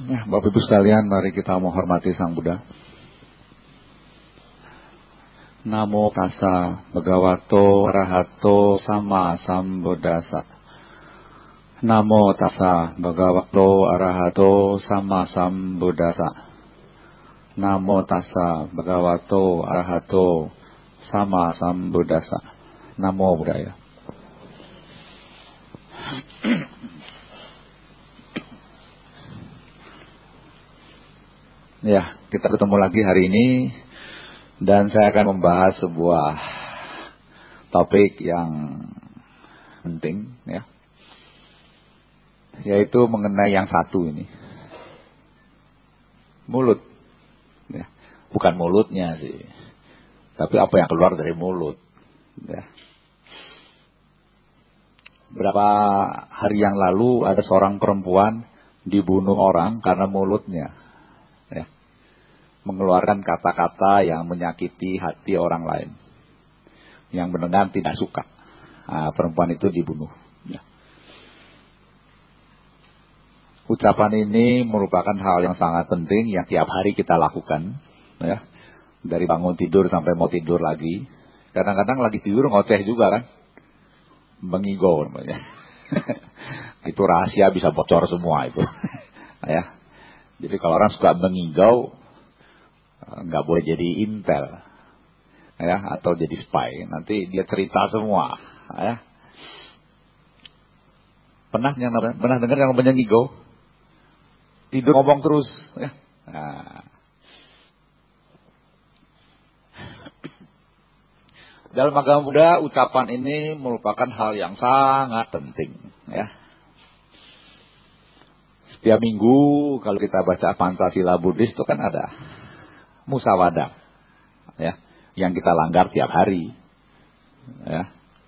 Ya, Bapak Ibu sekalian, mari kita menghormati Sang Buddha. Namo tassa bhagavato arahato sama sambuddhassa. Namo tassa bhagavato arahato sama sambuddhassa. Namo tassa bhagavato arahato sama sambuddhassa. Namo Buddhaya. Ya, kita bertemu lagi hari ini dan saya akan membahas sebuah topik yang penting, ya, yaitu mengenai yang satu ini, mulut. Ya, bukan mulutnya sih, tapi apa yang keluar dari mulut. Ya. Berapa hari yang lalu ada seorang perempuan dibunuh orang karena mulutnya. Ya, mengeluarkan kata-kata yang menyakiti hati orang lain, yang mendengar tidak suka. Nah, perempuan itu dibunuh. Ya. Ucapan ini merupakan hal yang sangat penting yang tiap hari kita lakukan, ya. Dari bangun tidur sampai mau tidur lagi. Kadang-kadang lagi tidur ngoceh juga kan, mengigau namanya. Itu rahasia bisa bocor semua itu. Ya. Jadi kalau orang suka mengigau, nggak boleh jadi intel, ya, atau jadi spy. Nanti dia cerita semua, ya. Pernah dengar yang namanya ngigau? Tidur ngomong terus, ya. Nah. Dalam agama Buddha, ucapan ini merupakan hal yang sangat penting, ya. Setiap minggu kalau kita baca Pancasila Buddhis itu kan ada musyawarah, ya, yang kita langgar tiap hari, ya.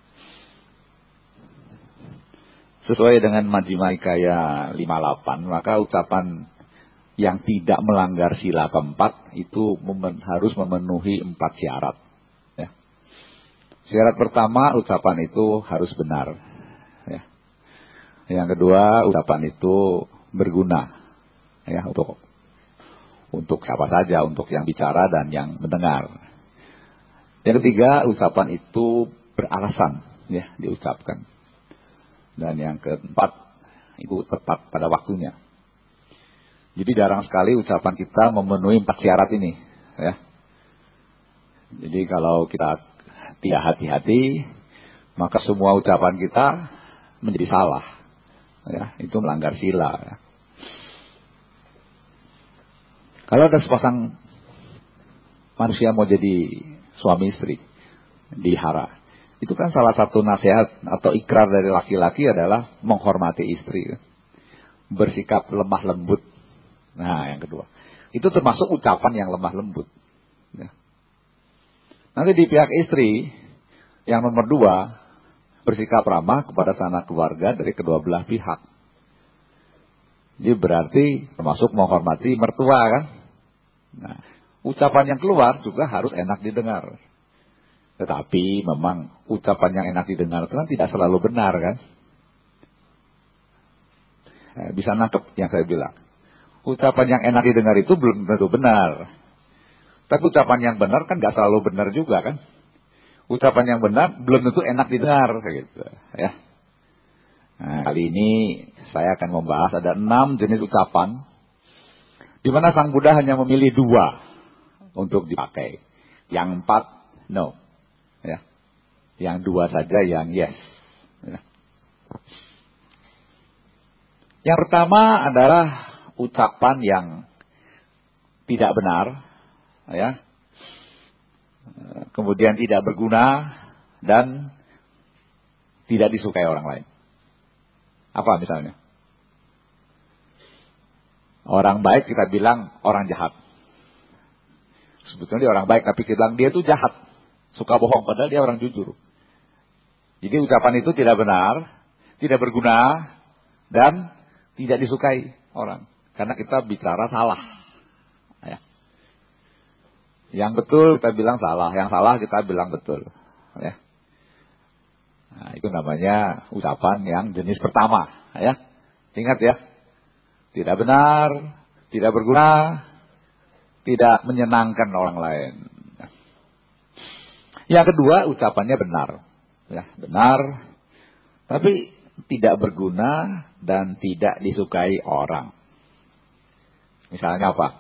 Sesuai dengan Majjhima Nikaya 58, maka ucapan yang tidak melanggar sila keempat itu harus memenuhi 4 syarat, ya. Syarat pertama, ucapan itu harus benar, ya. Yang kedua, ucapan itu berguna, ya, untuk siapa saja, untuk yang bicara dan yang mendengar. Yang ketiga, ucapan itu beralasan, ya, diucapkan. Dan yang keempat, itu tepat pada waktunya. Jadi jarang sekali ucapan kita memenuhi 4 syarat ini, ya. Jadi kalau kita tidak hati-hati, maka semua ucapan kita menjadi salah, ya. Itu melanggar sila, ya. Kalau ada sepasang manusia mau jadi suami istri, dihara, itu kan salah satu nasihat atau ikrar dari laki-laki adalah menghormati istri, bersikap lemah lembut. Nah, yang kedua, itu termasuk ucapan yang lemah lembut, ya. Nanti di pihak istri, yang nomor 2, bersikap ramah kepada sanak keluarga dari kedua belah pihak. Ini berarti termasuk menghormati mertua, kan? Nah, ucapan yang keluar juga harus enak didengar. Tetapi memang ucapan yang enak didengar itu kan tidak selalu benar, kan? Bisa nangkep yang saya bilang. Ucapan yang enak didengar itu belum tentu benar. Tapi ucapan yang benar kan gak selalu benar juga, kan? Ucapan yang benar belum tentu enak didengar, gitu, ya. Nah, kali ini saya akan membahas ada 6 jenis ucapan, di mana Sang Buddha hanya memilih 2 untuk dipakai. Yang 4, no. Ya. Yang 2 saja yang yes. Ya. Yang pertama adalah ucapan yang tidak benar, ya. Kemudian tidak berguna dan tidak disukai orang lain. Apa misalnya? Orang baik kita bilang orang jahat. Sebetulnya dia orang baik, tapi kita bilang dia itu jahat, suka bohong, padahal dia orang jujur. Jadi ucapan itu tidak benar, tidak berguna, dan tidak disukai orang. Karena kita bicara salah, ya. Yang betul kita bilang salah, yang salah kita bilang betul, ya. Nah, itu namanya ucapan yang jenis pertama, ya. Ingat, ya. Tidak benar, Tidak berguna, tidak menyenangkan orang lain. Yang kedua, ucapannya benar. Ya, benar, tapi tidak berguna dan tidak disukai orang. Misalnya apa?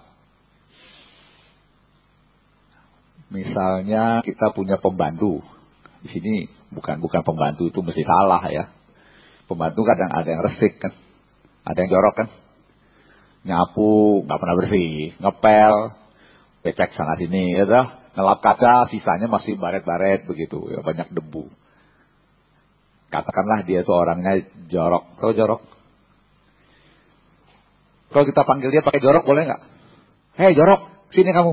Misalnya kita punya pembantu. Di sini bukan pembantu itu mesti salah ya. Pembantu kadang ada yang resik kan. Ada yang jorok kan. Nyapu, nggak pernah bersih. Ngepel, becek sana sini. Ya toh? Ngelap kaca, sisanya masih baret-baret begitu. Ya, banyak debu. Katakanlah dia itu orangnya jorok. Tahu jorok? Kalau kita panggil dia pakai jorok boleh nggak? Hei jorok, sini kamu.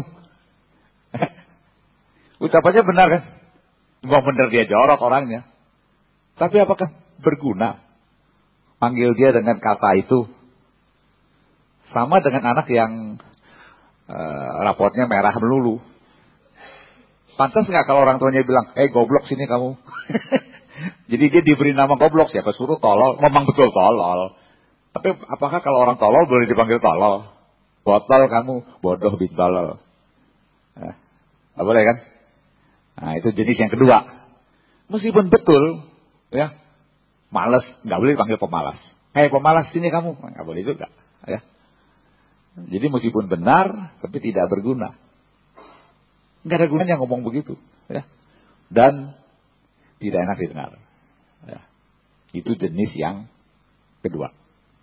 Ucapannya benar kan? Memang benar dia jorok orangnya. Tapi apakah berguna? Panggil dia dengan kata itu. Sama dengan anak yang rapotnya merah melulu. Pantas nggak kalau orang tuanya bilang, goblok sini kamu. Jadi dia diberi nama goblok, siapa suruh tolol? Memang betul tolol. Tapi apakah kalau orang tolol boleh dipanggil tolol? Botol kamu, bodoh bintolol. Nggak boleh kan? Nah itu jenis yang kedua. Meskipun betul, ya, malas, nggak boleh dipanggil pemalas. Hei pemalas sini kamu, nggak boleh juga. Ya. Jadi meskipun benar, tapi tidak berguna. Nggak ada gunanya ngomong begitu. Ya. Dan tidak enak didengar. Ya. Itu jenis yang kedua.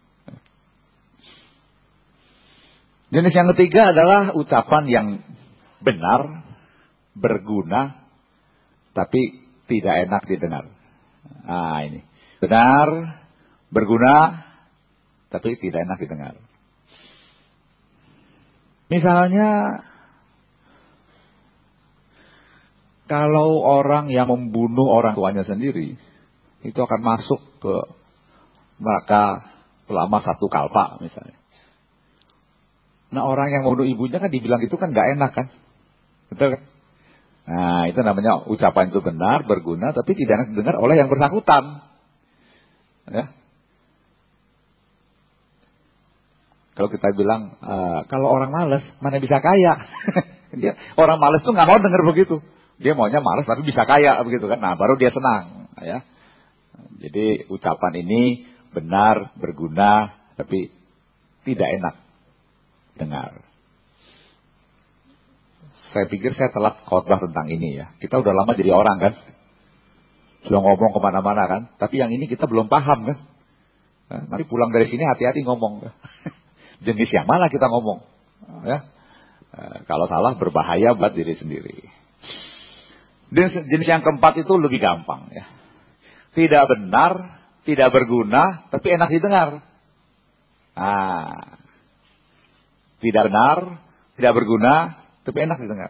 Jenis yang ketiga adalah ucapan yang benar, berguna, tapi tidak enak didengar. Nah ini. Benar, berguna, tapi tidak enak didengar. Misalnya, kalau orang yang membunuh orang tuanya sendiri, itu akan masuk ke neraka selama 1 kalpa misalnya. Nah orang yang membunuh ibunya kan dibilang itu kan gak enak kan. Betul kan? Nah itu namanya ucapan itu benar, berguna, tapi tidak enak didengar oleh yang bersangkutan. Ya. Kalau kita bilang, kalau orang malas, mana bisa kaya. Orang malas tuh gak mau denger begitu. Dia maunya malas tapi bisa kaya begitu kan. Nah baru dia senang. Ya. Jadi ucapan ini benar, berguna, tapi tidak enak dengar. Saya pikir saya telat khotbah tentang ini ya. Kita udah lama jadi orang kan. Sudah ngomong kemana-mana kan. Tapi yang ini kita belum paham kan. Nanti pulang dari sini hati-hati ngomong. Jenis yang mana kita ngomong. Ya. Kalau salah berbahaya buat diri sendiri. Jenis yang keempat itu lebih gampang ya. Tidak benar, tidak berguna, tapi enak didengar. Tidak benar, tidak berguna, tapi enak didengar.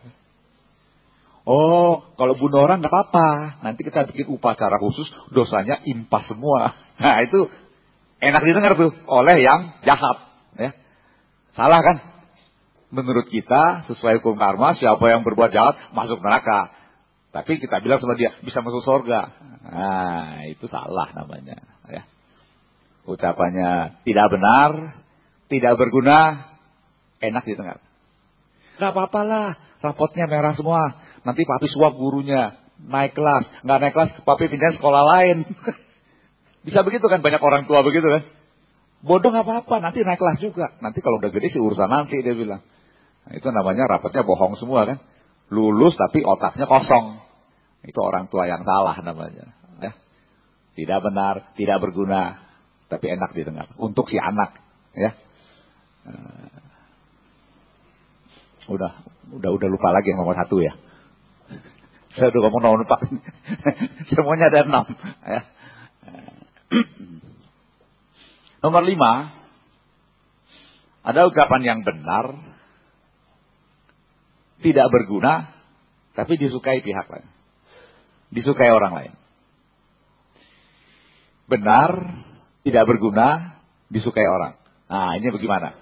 Oh, kalau bunuh orang nggak apa-apa. Nanti kita bikin upacara khusus, dosanya impas semua. Nah itu enak didengar tuh oleh yang jahat. Ya. Salah kan? Menurut kita sesuai hukum karma, siapa yang berbuat jahat masuk neraka. Tapi kita bilang sama dia bisa masuk surga. Nah itu salah namanya. Ya. Ucapannya tidak benar, tidak berguna, enak didengar. Gak apa-apalah, rapotnya merah semua. Nanti papi suap gurunya, naik kelas. Gak naik kelas, papi pindah sekolah lain. Bisa begitu kan, banyak orang tua begitu kan. Bodoh gak apa-apa, nanti naik kelas juga. Nanti kalau udah gede sih urusan nanti, dia bilang. Nah, itu namanya rapotnya bohong semua kan. Lulus tapi otaknya kosong. Itu orang tua yang salah namanya. Ya. Tidak benar, tidak berguna, tapi enak didengar. Untuk si anak. Ya. Udah lupa lagi yang nomor 1 ya. Saya udah ngomong nomor 4. Semuanya ada 6. Ya. Nomor 5. Ada ucapan yang benar, tidak berguna, tapi disukai pihak lain. Disukai orang lain. Benar, tidak berguna, disukai orang. Nah ini bagaimana?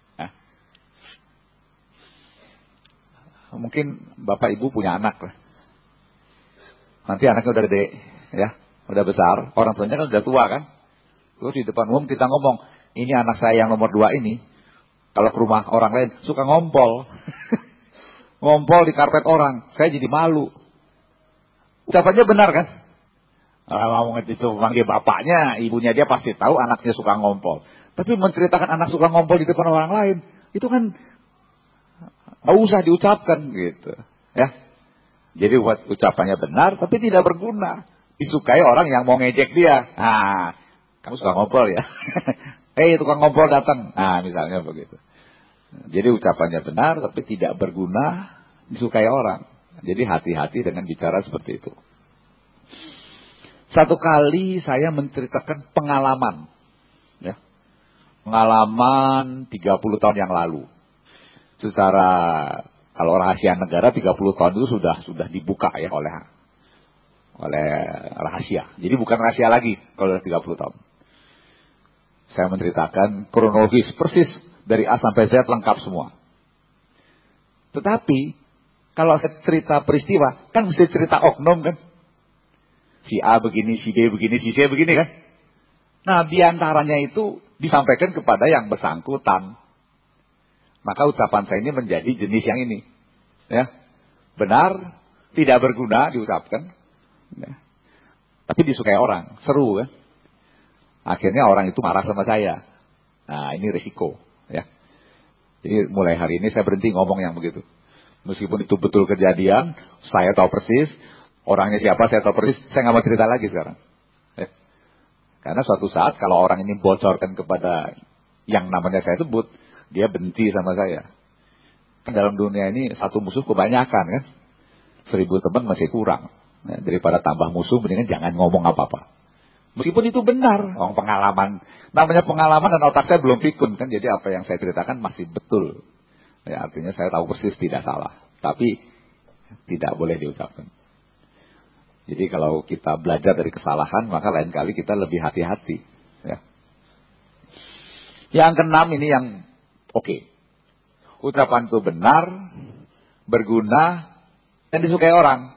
Mungkin bapak ibu punya anak lah. Nanti anaknya udah gede, ya, udah besar. Orang tuanya kan udah tua kan. Terus di depan umum kita ngomong, ini anak saya yang nomor 2 ini Kalau ke rumah orang lain suka ngompol. Ngompol di karpet orang, saya jadi malu. Ucapannya benar kan? Mau itu manggil bapaknya, ibunya dia pasti tahu anaknya suka ngompol. Tapi menceritakan anak suka ngompol di depan orang lain, itu kan nggak usah diucapkan gitu, ya. Jadi ucapannya benar, tapi tidak berguna. Disukai orang yang mau ngejek dia. Nah, kamu suka ngompol ya? Tukang ngompol datang. Nah, misalnya begitu. Jadi ucapannya benar, tapi tidak berguna, disukai orang. Jadi hati-hati dengan bicara seperti itu. Satu kali saya menceritakan pengalaman, ya. Pengalaman 30 tahun yang lalu. Secara kalau rahasia negara 30 tahun itu sudah dibuka ya oleh rahasia. Jadi bukan rahasia lagi kalau 30 tahun. Saya menceritakan kronologis persis dari A sampai Z lengkap semua. Tetapi kalau saya cerita peristiwa kan mesti cerita oknum kan. Si A begini, si B begini, si C begini kan. Nah, diantaranya itu disampaikan kepada yang bersangkutan. Maka ucapan saya ini menjadi jenis yang ini. Ya. Benar, tidak berguna diucapkan. Ya. Tapi disukai orang, seru kan. Akhirnya orang itu marah sama saya. Nah, ini risiko. Ya. Jadi mulai hari ini saya berhenti ngomong yang begitu. Meskipun itu betul kejadian, saya tahu persis. Orangnya siapa saya tahu persis, saya nggak mau cerita lagi sekarang. Ya. Karena suatu saat kalau orang ini bocorkan kepada yang namanya saya sebut, dia benci sama saya. Kan dalam dunia ini satu musuh kebanyakan kan. 1000 teman masih kurang. Ya, daripada tambah musuh, mendingan jangan ngomong apa-apa. Meskipun itu benar, pengalaman. Namanya pengalaman dan otak saya belum pikun kan. Jadi apa yang saya ceritakan masih betul. Ya, artinya saya tahu persis tidak salah. Tapi tidak boleh diucapkan. Jadi kalau kita belajar dari kesalahan, maka lain kali kita lebih hati-hati. Ya. Yang keenam ini yang oke. Ucapan itu benar, berguna, dan disukai orang.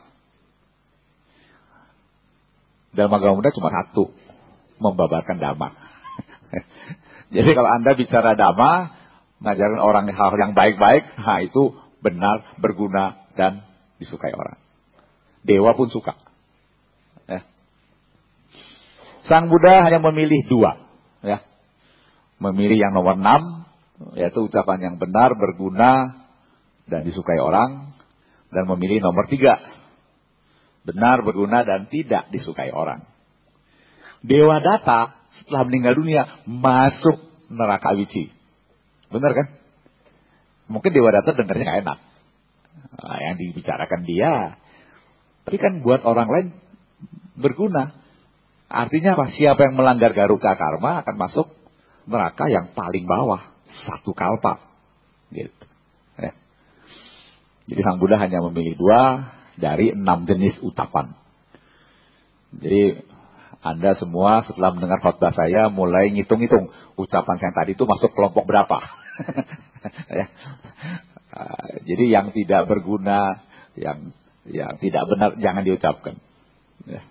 Dalam agama Buddha cuma satu, membabarkan dhamma. Jadi kalau Anda bicara dhamma, ngajarin orang hal yang baik-baik, itu benar, berguna, dan disukai orang. Dewa pun suka. Ya. Sang Buddha hanya memilih 2. Ya. Memilih yang nomor 6, yaitu ucapan yang benar, berguna, dan disukai orang. Dan memilih nomor 3. Benar, berguna, dan tidak disukai orang. Dewa Datta setelah meninggal dunia masuk neraka Awici. Benar kan? Mungkin Dewa Datta dengarnya gak enak. Nah, yang dibicarakan dia. Tapi kan buat orang lain berguna. Artinya apa? Siapa yang melanggar Garuka Karma akan masuk neraka yang paling bawah. 1 kalpa. Gitu. Ya. Jadi Sang Buddha hanya memilih 2 dari 6 jenis ucapan. Jadi Anda semua setelah mendengar khotbah saya mulai ngitung-ngitung ucapan yang tadi itu masuk kelompok berapa. Ya. Jadi yang tidak berguna, yang tidak benar jangan diucapkan. Ya.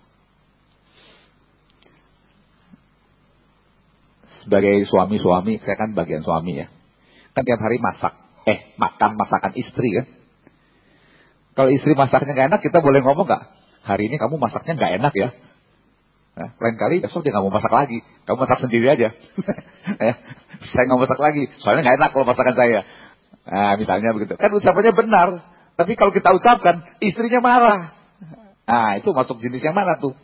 Sebagai suami-suami, saya kan bagian suami ya. Kan tiap hari makan masakan istri kan. Kalau istri masaknya gak enak, kita boleh ngomong gak? Hari ini kamu masaknya gak enak ya. Nah, lain kali besok dia gak mau masak lagi. Kamu masak sendiri aja. Ya, saya gak mau masak lagi. Soalnya gak enak kalau masakan saya. Nah, misalnya begitu. Kan ucapannya benar. Tapi kalau kita ucapkan, istrinya marah. Nah, itu masuk jenis yang mana tuh?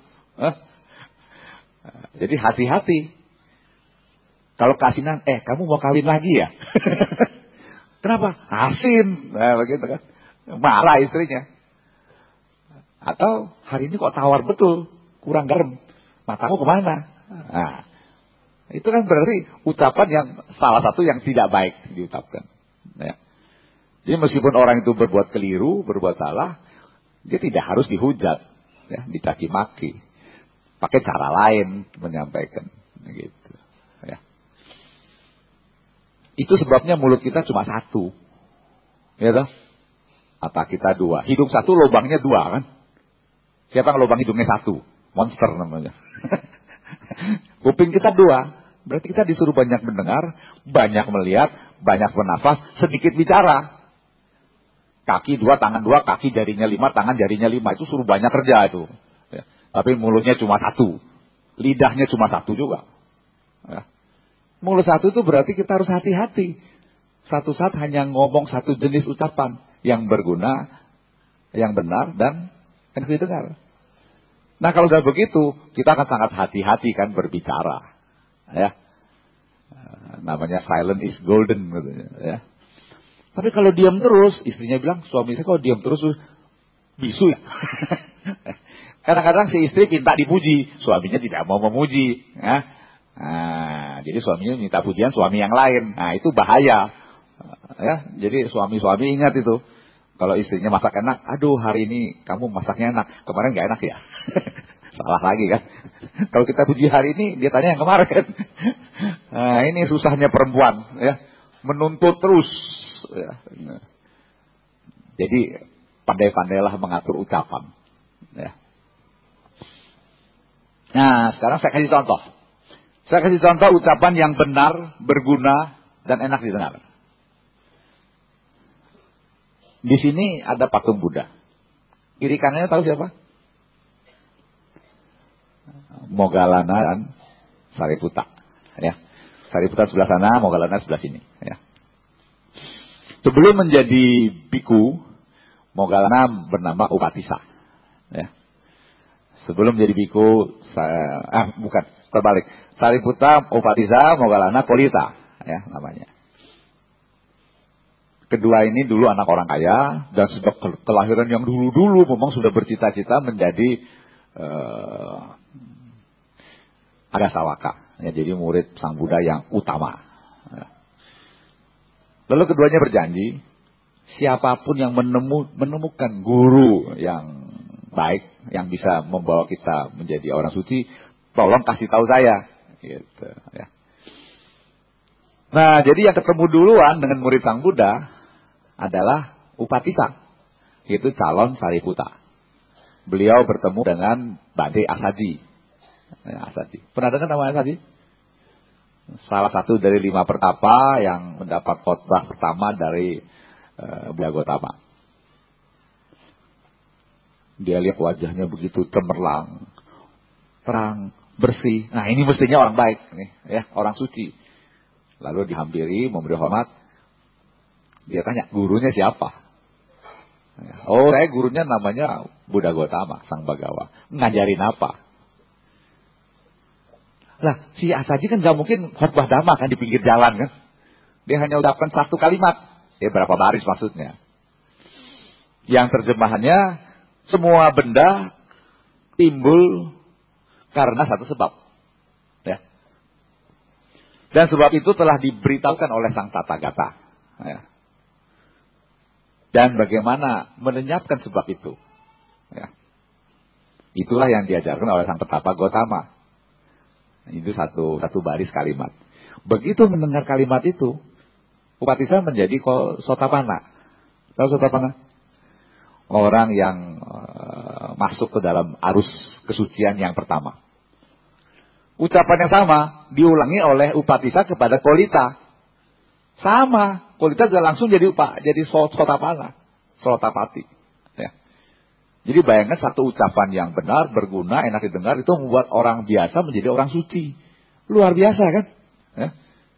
Jadi hati-hati. Kalau kasinan, kamu mau kawin lagi ya? Kenapa? Asin. Nah, begitu kan. Marah istrinya. Atau hari ini kok tawar betul, kurang garam, matamu kemana? Nah, itu kan berarti ucapan yang salah satu yang tidak baik diucapkan. Ya. Jadi meskipun orang itu berbuat keliru, berbuat salah, dia tidak harus dihujat, ya, dicaci maki, pakai cara lain menyampaikan, gitu. Ya. Itu sebabnya mulut kita cuma 1, ya toh? Mata kita 2. Hidung 1, lubangnya 2 kan? Siapa yang lubang hidungnya 1? Monster namanya. Kuping kita 2. Berarti kita disuruh banyak mendengar, banyak melihat, banyak bernafas, sedikit bicara. Kaki 2, tangan 2, kaki jarinya 5, tangan jarinya 5. Itu suruh banyak kerja itu. Ya. Tapi mulutnya cuma 1. Lidahnya cuma 1 juga. Ya. Mulut 1 itu berarti kita harus hati-hati. Satu saat hanya ngomong 1 jenis ucapan yang berguna, yang benar, dan enak didengar. Nah kalau sudah begitu, kita akan sangat hati-hati kan berbicara. Ya. Namanya silent is golden gitu ya. Tapi kalau diam terus, istrinya bilang, suami saya kalau diam terus bisu ya. Kadang-kadang si istri minta dipuji, suaminya tidak mau memuji. Ya. Nah, jadi suaminya minta pujian suami yang lain. Nah itu bahaya. Ya, jadi suami-suami ingat itu. Kalau istrinya masak enak, aduh hari ini kamu masaknya enak, kemarin gak enak ya. Salah lagi kan. Kalau kita puji hari ini, dia tanya yang kemarin. Nah ini susahnya perempuan ya, menuntut terus ya. Jadi pandai-pandailah mengatur ucapan ya. Nah sekarang saya kasih contoh. Saya kasih contoh ucapan yang benar, berguna, dan enak didengar. Di sini ada patung Buddha. Kiri kanannya tahu siapa? Moggallana dan Sariputta. Ya. Sariputta sebelah sana, Moggallana sebelah sini. Ya. Sebelum menjadi biku, Moggallana bernama Upatissa. Ya. Sebelum menjadi biku, terbalik. Sariputta, Upatissa, Moggallana, Kolita. Ya, namanya. Kedua ini dulu anak orang kaya dan sejak kelahiran yang dulu-dulu memang sudah bercita-cita menjadi Agasawaka. Ya, jadi murid Sang Buddha yang utama. Ya. Lalu keduanya berjanji, siapapun yang menemukan guru yang baik, yang bisa membawa kita menjadi orang suci, tolong kasih tahu saya. Gitu, ya. Nah, jadi yang ketemu duluan dengan murid Sang Buddha adalah Upatissa, yaitu calon Sariputta. Beliau bertemu dengan Bhante Assaji. Ya, Assaji. Pernah dengar nama Assaji? Salah satu dari 5 pertapa yang mendapat khotbah pertama dari Buddha Gautama. Dia lihat wajahnya begitu cemerlang, terang, bersih. Nah ini mestinya orang baik, nih, ya, orang suci. Lalu dihampiri, memberi hormat. Dia tanya, gurunya siapa? Oh, saya gurunya namanya Buddha Gautama, Sang Bhagawa. Ngajarin apa? Lah, si Assaji kan gak mungkin khotbah dhamma kan di pinggir jalan kan. Dia hanya ucapkan 1 kalimat. Ya berapa baris maksudnya. Yang terjemahannya, semua benda timbul karena satu sebab. Ya. Dan sebab itu telah diberitahukan oleh Sang Tathagata. Ya. Dan bagaimana melenyapkan sebab itu. Ya. Itulah yang diajarkan oleh Sang Petapa Gautama. Itu satu baris kalimat. Begitu mendengar kalimat itu, Upatissa menjadi Sotapanna. Tahu Sotapanna? Orang yang masuk ke dalam arus kesucian yang pertama. Ucapan yang sama diulangi oleh Upatissa kepada Kolita. Sama, Kolita juga langsung jadi Sotapanna, Sotapati. Ya. Jadi bayangkan satu ucapan yang benar, berguna, enak didengar itu membuat orang biasa menjadi orang suci. Luar biasa kan? Ya.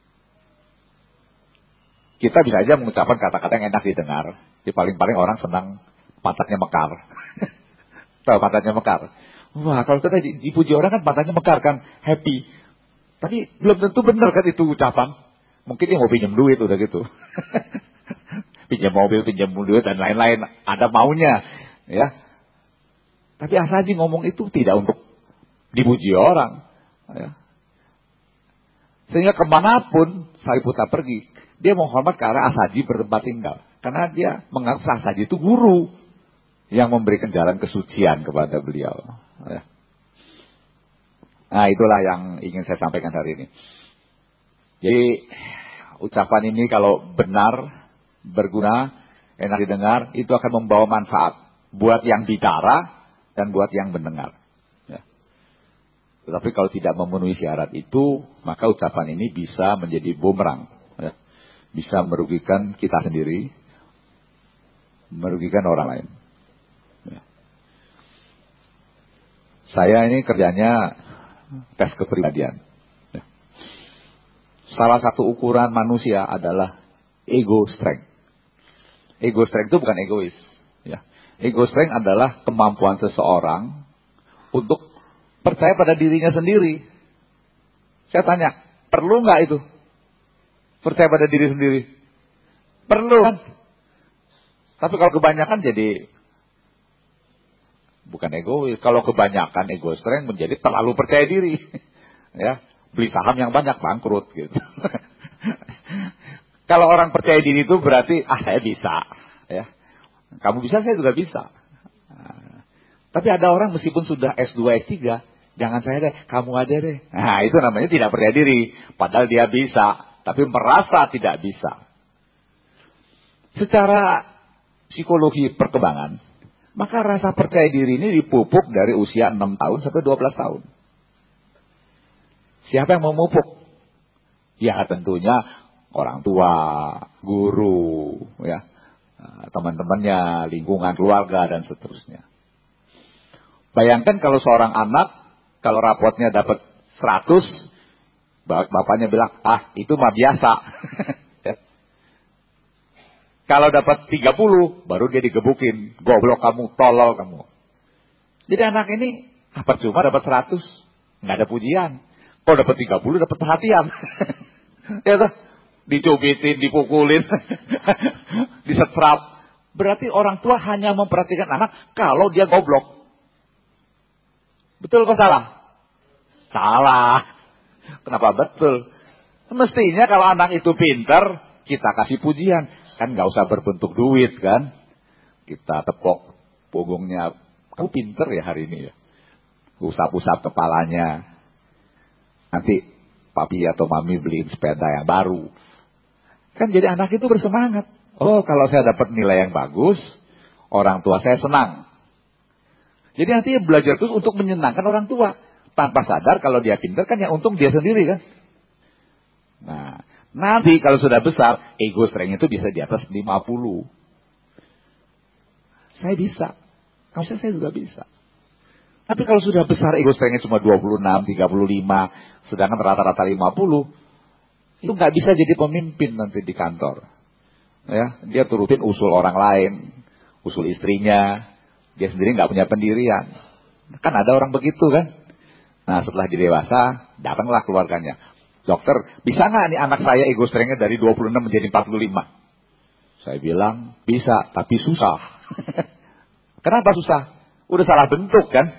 Kita bisa aja mengucapkan kata-kata yang enak didengar. Di paling-paling orang senang pantatnya mekar. Tahu pantatnya mekar? Wah, kalau kita dipuji orang kan pantatnya mekar kan, happy. Tapi belum tentu benar kan itu ucapan. Mungkin dia mau pinjam duit udah gitu. Pinjam mobil, pinjam duit dan lain-lain. Ada maunya. Ya. Tapi Assaji ngomong itu tidak untuk dipuji orang. Ya. Sehingga kemanapun Sariputta pergi, dia menghormat ke arah Assaji bertempat tinggal. Karena dia menganggap Assaji itu guru yang memberikan jalan kesucian kepada beliau. Ya. Nah itulah yang ingin saya sampaikan hari ini. Jadi ucapan ini kalau benar, berguna, enak didengar, itu akan membawa manfaat buat yang bicara dan buat yang mendengar. Ya. Tetapi kalau tidak memenuhi syarat itu, maka ucapan ini bisa menjadi bumerang. Ya. bisa merugikan kita sendiri, merugikan orang lain. Ya. Saya ini kerjanya tes kepribadian. Ya. Salah satu ukuran manusia adalah ego strength. Ego strength itu bukan egois. Ya. Ego strength adalah kemampuan seseorang untuk percaya pada dirinya sendiri. Saya tanya, perlu nggak itu? Percaya pada diri sendiri? Perlu kan? Tapi kalau kebanyakan jadi bukan egois. Kalau kebanyakan ego strength menjadi terlalu percaya diri. Ya, beli saham yang banyak bangkrut gitu. Kalau orang percaya diri itu berarti saya bisa, ya. Kamu bisa, saya juga bisa. Nah, tapi ada orang meskipun sudah S2, S3, jangan saya deh, kamu aja deh. Nah, itu namanya tidak percaya diri. Padahal dia bisa, tapi merasa tidak bisa. Secara psikologi perkembangan, maka rasa percaya diri ini dipupuk dari usia 6 tahun sampai 12 tahun. Siapa yang memupuk? Ya tentunya orang tua, guru, ya, teman-temannya, lingkungan keluarga, dan seterusnya. Bayangkan kalau seorang anak, kalau rapotnya dapat 100, bapaknya bilang, itu mah biasa. Kalau dapat 30, baru dia digebukin. Goblok kamu, tolol kamu. Jadi anak ini, percuma dapat 100. Nggak ada pujian. Kalau dapat 30, dapat perhatian. Ya toh? Dicubitin, dipukulin, disetrap. Berarti orang tua hanya memperhatikan anak kalau dia goblok. Betul atau salah? Salah. Kenapa betul? Mestinya kalau anak itu pintar, kita kasih pujian. Kan nggak usah berbentuk duit kan. Kita tepok punggungnya. Kamu pinter ya hari ini ya. Usap-usap kepalanya. Nanti papi atau mami beliin sepeda yang baru. Kan jadi anak itu bersemangat. Oh kalau saya dapat nilai yang bagus, orang tua saya senang. Jadi nanti belajar terus untuk menyenangkan orang tua. Tanpa sadar kalau dia pinter kan yang untung dia sendiri kan. Nah. Nanti kalau sudah besar, ego strength itu bisa di atas 50. Saya bisa. Kalau saya juga bisa. Tapi kalau sudah besar ego strength cuma 26, 35, sedangkan rata-rata 50, itu nggak bisa jadi pemimpin nanti di kantor. Ya, dia turutin usul orang lain, usul istrinya, dia sendiri nggak punya pendirian. Kan ada orang begitu kan? Nah setelah dia dewasa, datanglah keluarganya. Dokter, bisa nggak nih anak saya ego strength-nya dari 26 menjadi 45? Saya bilang, bisa, tapi susah. Kenapa susah? Udah salah bentuk kan?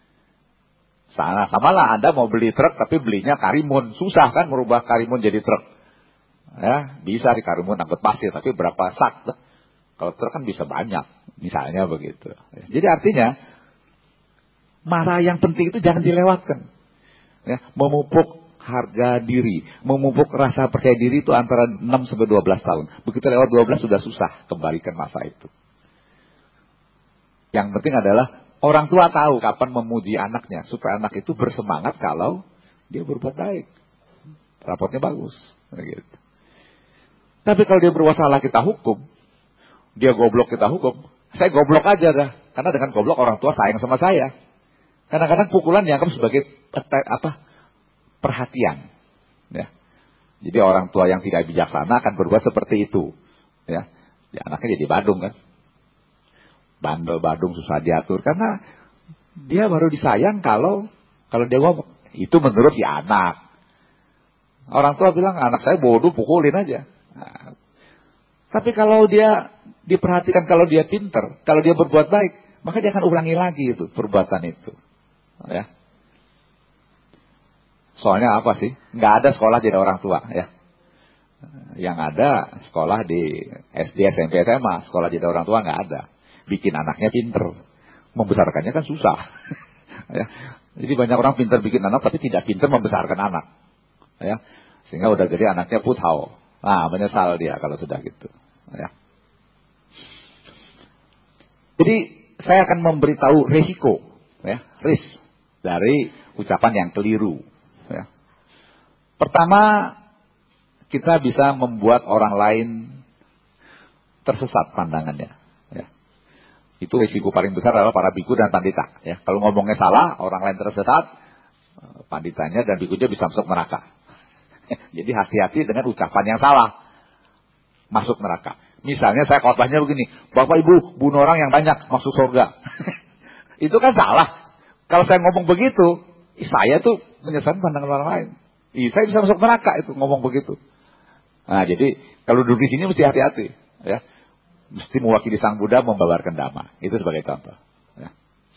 Sama lah Anda mau beli truk, tapi belinya Karimun. Susah kan merubah Karimun jadi truk. Ya, bisa di Karimun angkut pasir, tapi berapa sak? Kalau truk kan bisa banyak, misalnya begitu. Jadi artinya, marah yang penting itu jangan dilewatkan. Ya, memupuk harga diri, memupuk rasa percaya diri itu antara 6 sampai 12 tahun. Begitu lewat 12 sudah susah kembalikan masa itu. Yang penting adalah orang tua tahu kapan memuji anaknya supaya anak itu bersemangat kalau dia berbuat baik. Rapotnya bagus, gitu. Tapi kalau dia berbuat salah kita hukum, dia goblok kita hukum. Saya goblok aja dah, karena dengan goblok orang tua sayang sama saya. Kadang-kadang pukulan dianggap sebagai perhatian, ya. Jadi orang tua yang tidak bijaksana akan berbuat seperti itu, ya. Anaknya jadi badung kan, bandel badung susah diatur karena dia baru disayang kalau dia ngomong. Itu menurut si anak. Orang tua bilang anak saya bodoh pukulin aja. Nah, tapi kalau dia diperhatikan, kalau dia pinter, kalau dia berbuat baik, maka dia akan ulangi lagi itu perbuatan itu, ya. Soalnya apa sih? Nggak ada sekolah jadi orang tua, ya. Yang ada sekolah di SD, SMP, SMA. Sekolah jadi orang tua nggak ada. Bikin anaknya pinter. Membesarkannya kan susah. Ya. Jadi banyak orang pinter bikin anak, tapi tidak pinter membesarkan anak. Ya. Sehingga udah jadi anaknya puthau. Nah, menyesal dia kalau sudah gitu. Ya. Jadi saya akan memberitahu risiko, ya, risk dari ucapan yang keliru. Ya. Pertama, kita bisa membuat orang lain tersesat pandangannya. Ya. Itu risiko paling besar adalah para biku dan pandita. Ya. Kalau ngomongnya salah, orang lain tersesat, panditanya dan bikunya bisa masuk neraka. Jadi hati-hati dengan ucapan yang salah, masuk neraka. Misalnya saya khotbahnya begini, Bapak Ibu bunuh orang yang banyak masuk surga. Itu kan salah. Kalau saya ngomong begitu, saya tuh menyesatkan pandangan orang lain. Saya bisa masuk neraka itu ngomong begitu. Nah, jadi kalau duduk di sini mesti hati-hati, ya. Mesti mewakili Sang Buddha membabarkan dhamma. Itu sebagai contoh. Ya.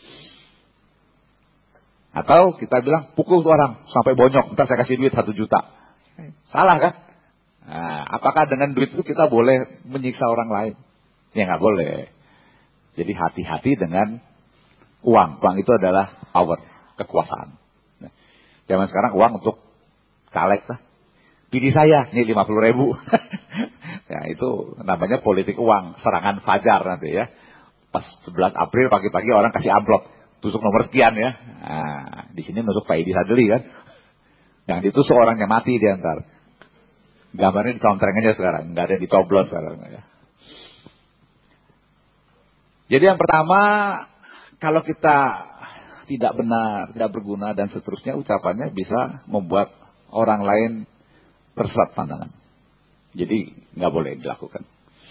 Atau kita bilang pukul tuh orang sampai bonyok, ntar saya kasih duit 1 juta. Salah kan? Nah, apakah dengan duit itu kita boleh menyiksa orang lain? Ya nggak boleh. Jadi hati-hati dengan uang. Uang itu adalah power, kekuasaan. Nah, zaman sekarang uang untuk caleg lah. Pilih saya, nih 50.000. Ya itu namanya politik uang, serangan fajar nanti ya. Pas 11 April pagi-pagi orang kasih amplop, tusuk nomor sekian ya. Nah, di sini nusuk Pak Edi Sadeli kan. Yang ditusuk orang yang mati di antar. Gambarnya di countereng aja sekarang, nggak ada dicoblos sekarang ya. Jadi yang pertama, kalau kita tidak benar, tidak berguna dan seterusnya, ucapannya bisa membuat orang lain tersesat pandangan. Jadi nggak boleh dilakukan.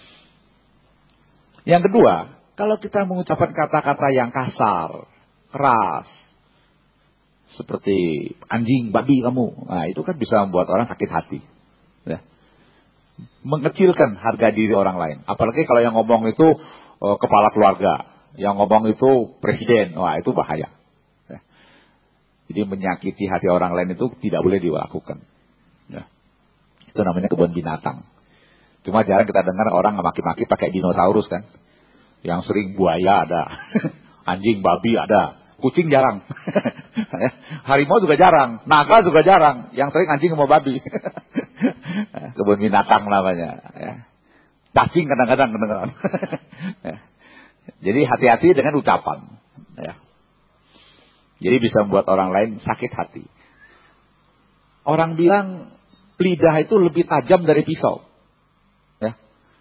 Yang kedua, kalau kita mengucapkan kata-kata yang kasar, keras, seperti anjing, babi kamu, nah itu kan bisa membuat orang sakit hati. Ya. Mengecilkan harga diri orang lain. Apalagi kalau yang ngomong itu kepala keluarga, yang ngomong itu presiden, wah itu bahaya. Ya. Jadi menyakiti hati orang lain itu tidak boleh dilakukan. Ya. Itu namanya kebun binatang. Cuma jarang kita dengar orang maki-maki pakai dinosaurus kan. Yang sering buaya ada, anjing, babi ada, kucing jarang. Harimau juga jarang, naga juga jarang. Yang sering anjing sama babi. Kebun binatang namanya. Ya. Cacing kadang-kadang kedengeran. Ya. Jadi hati-hati dengan ucapan. Ya. Jadi bisa membuat orang lain sakit hati. Orang bilang lidah itu lebih tajam dari pisau. Ya.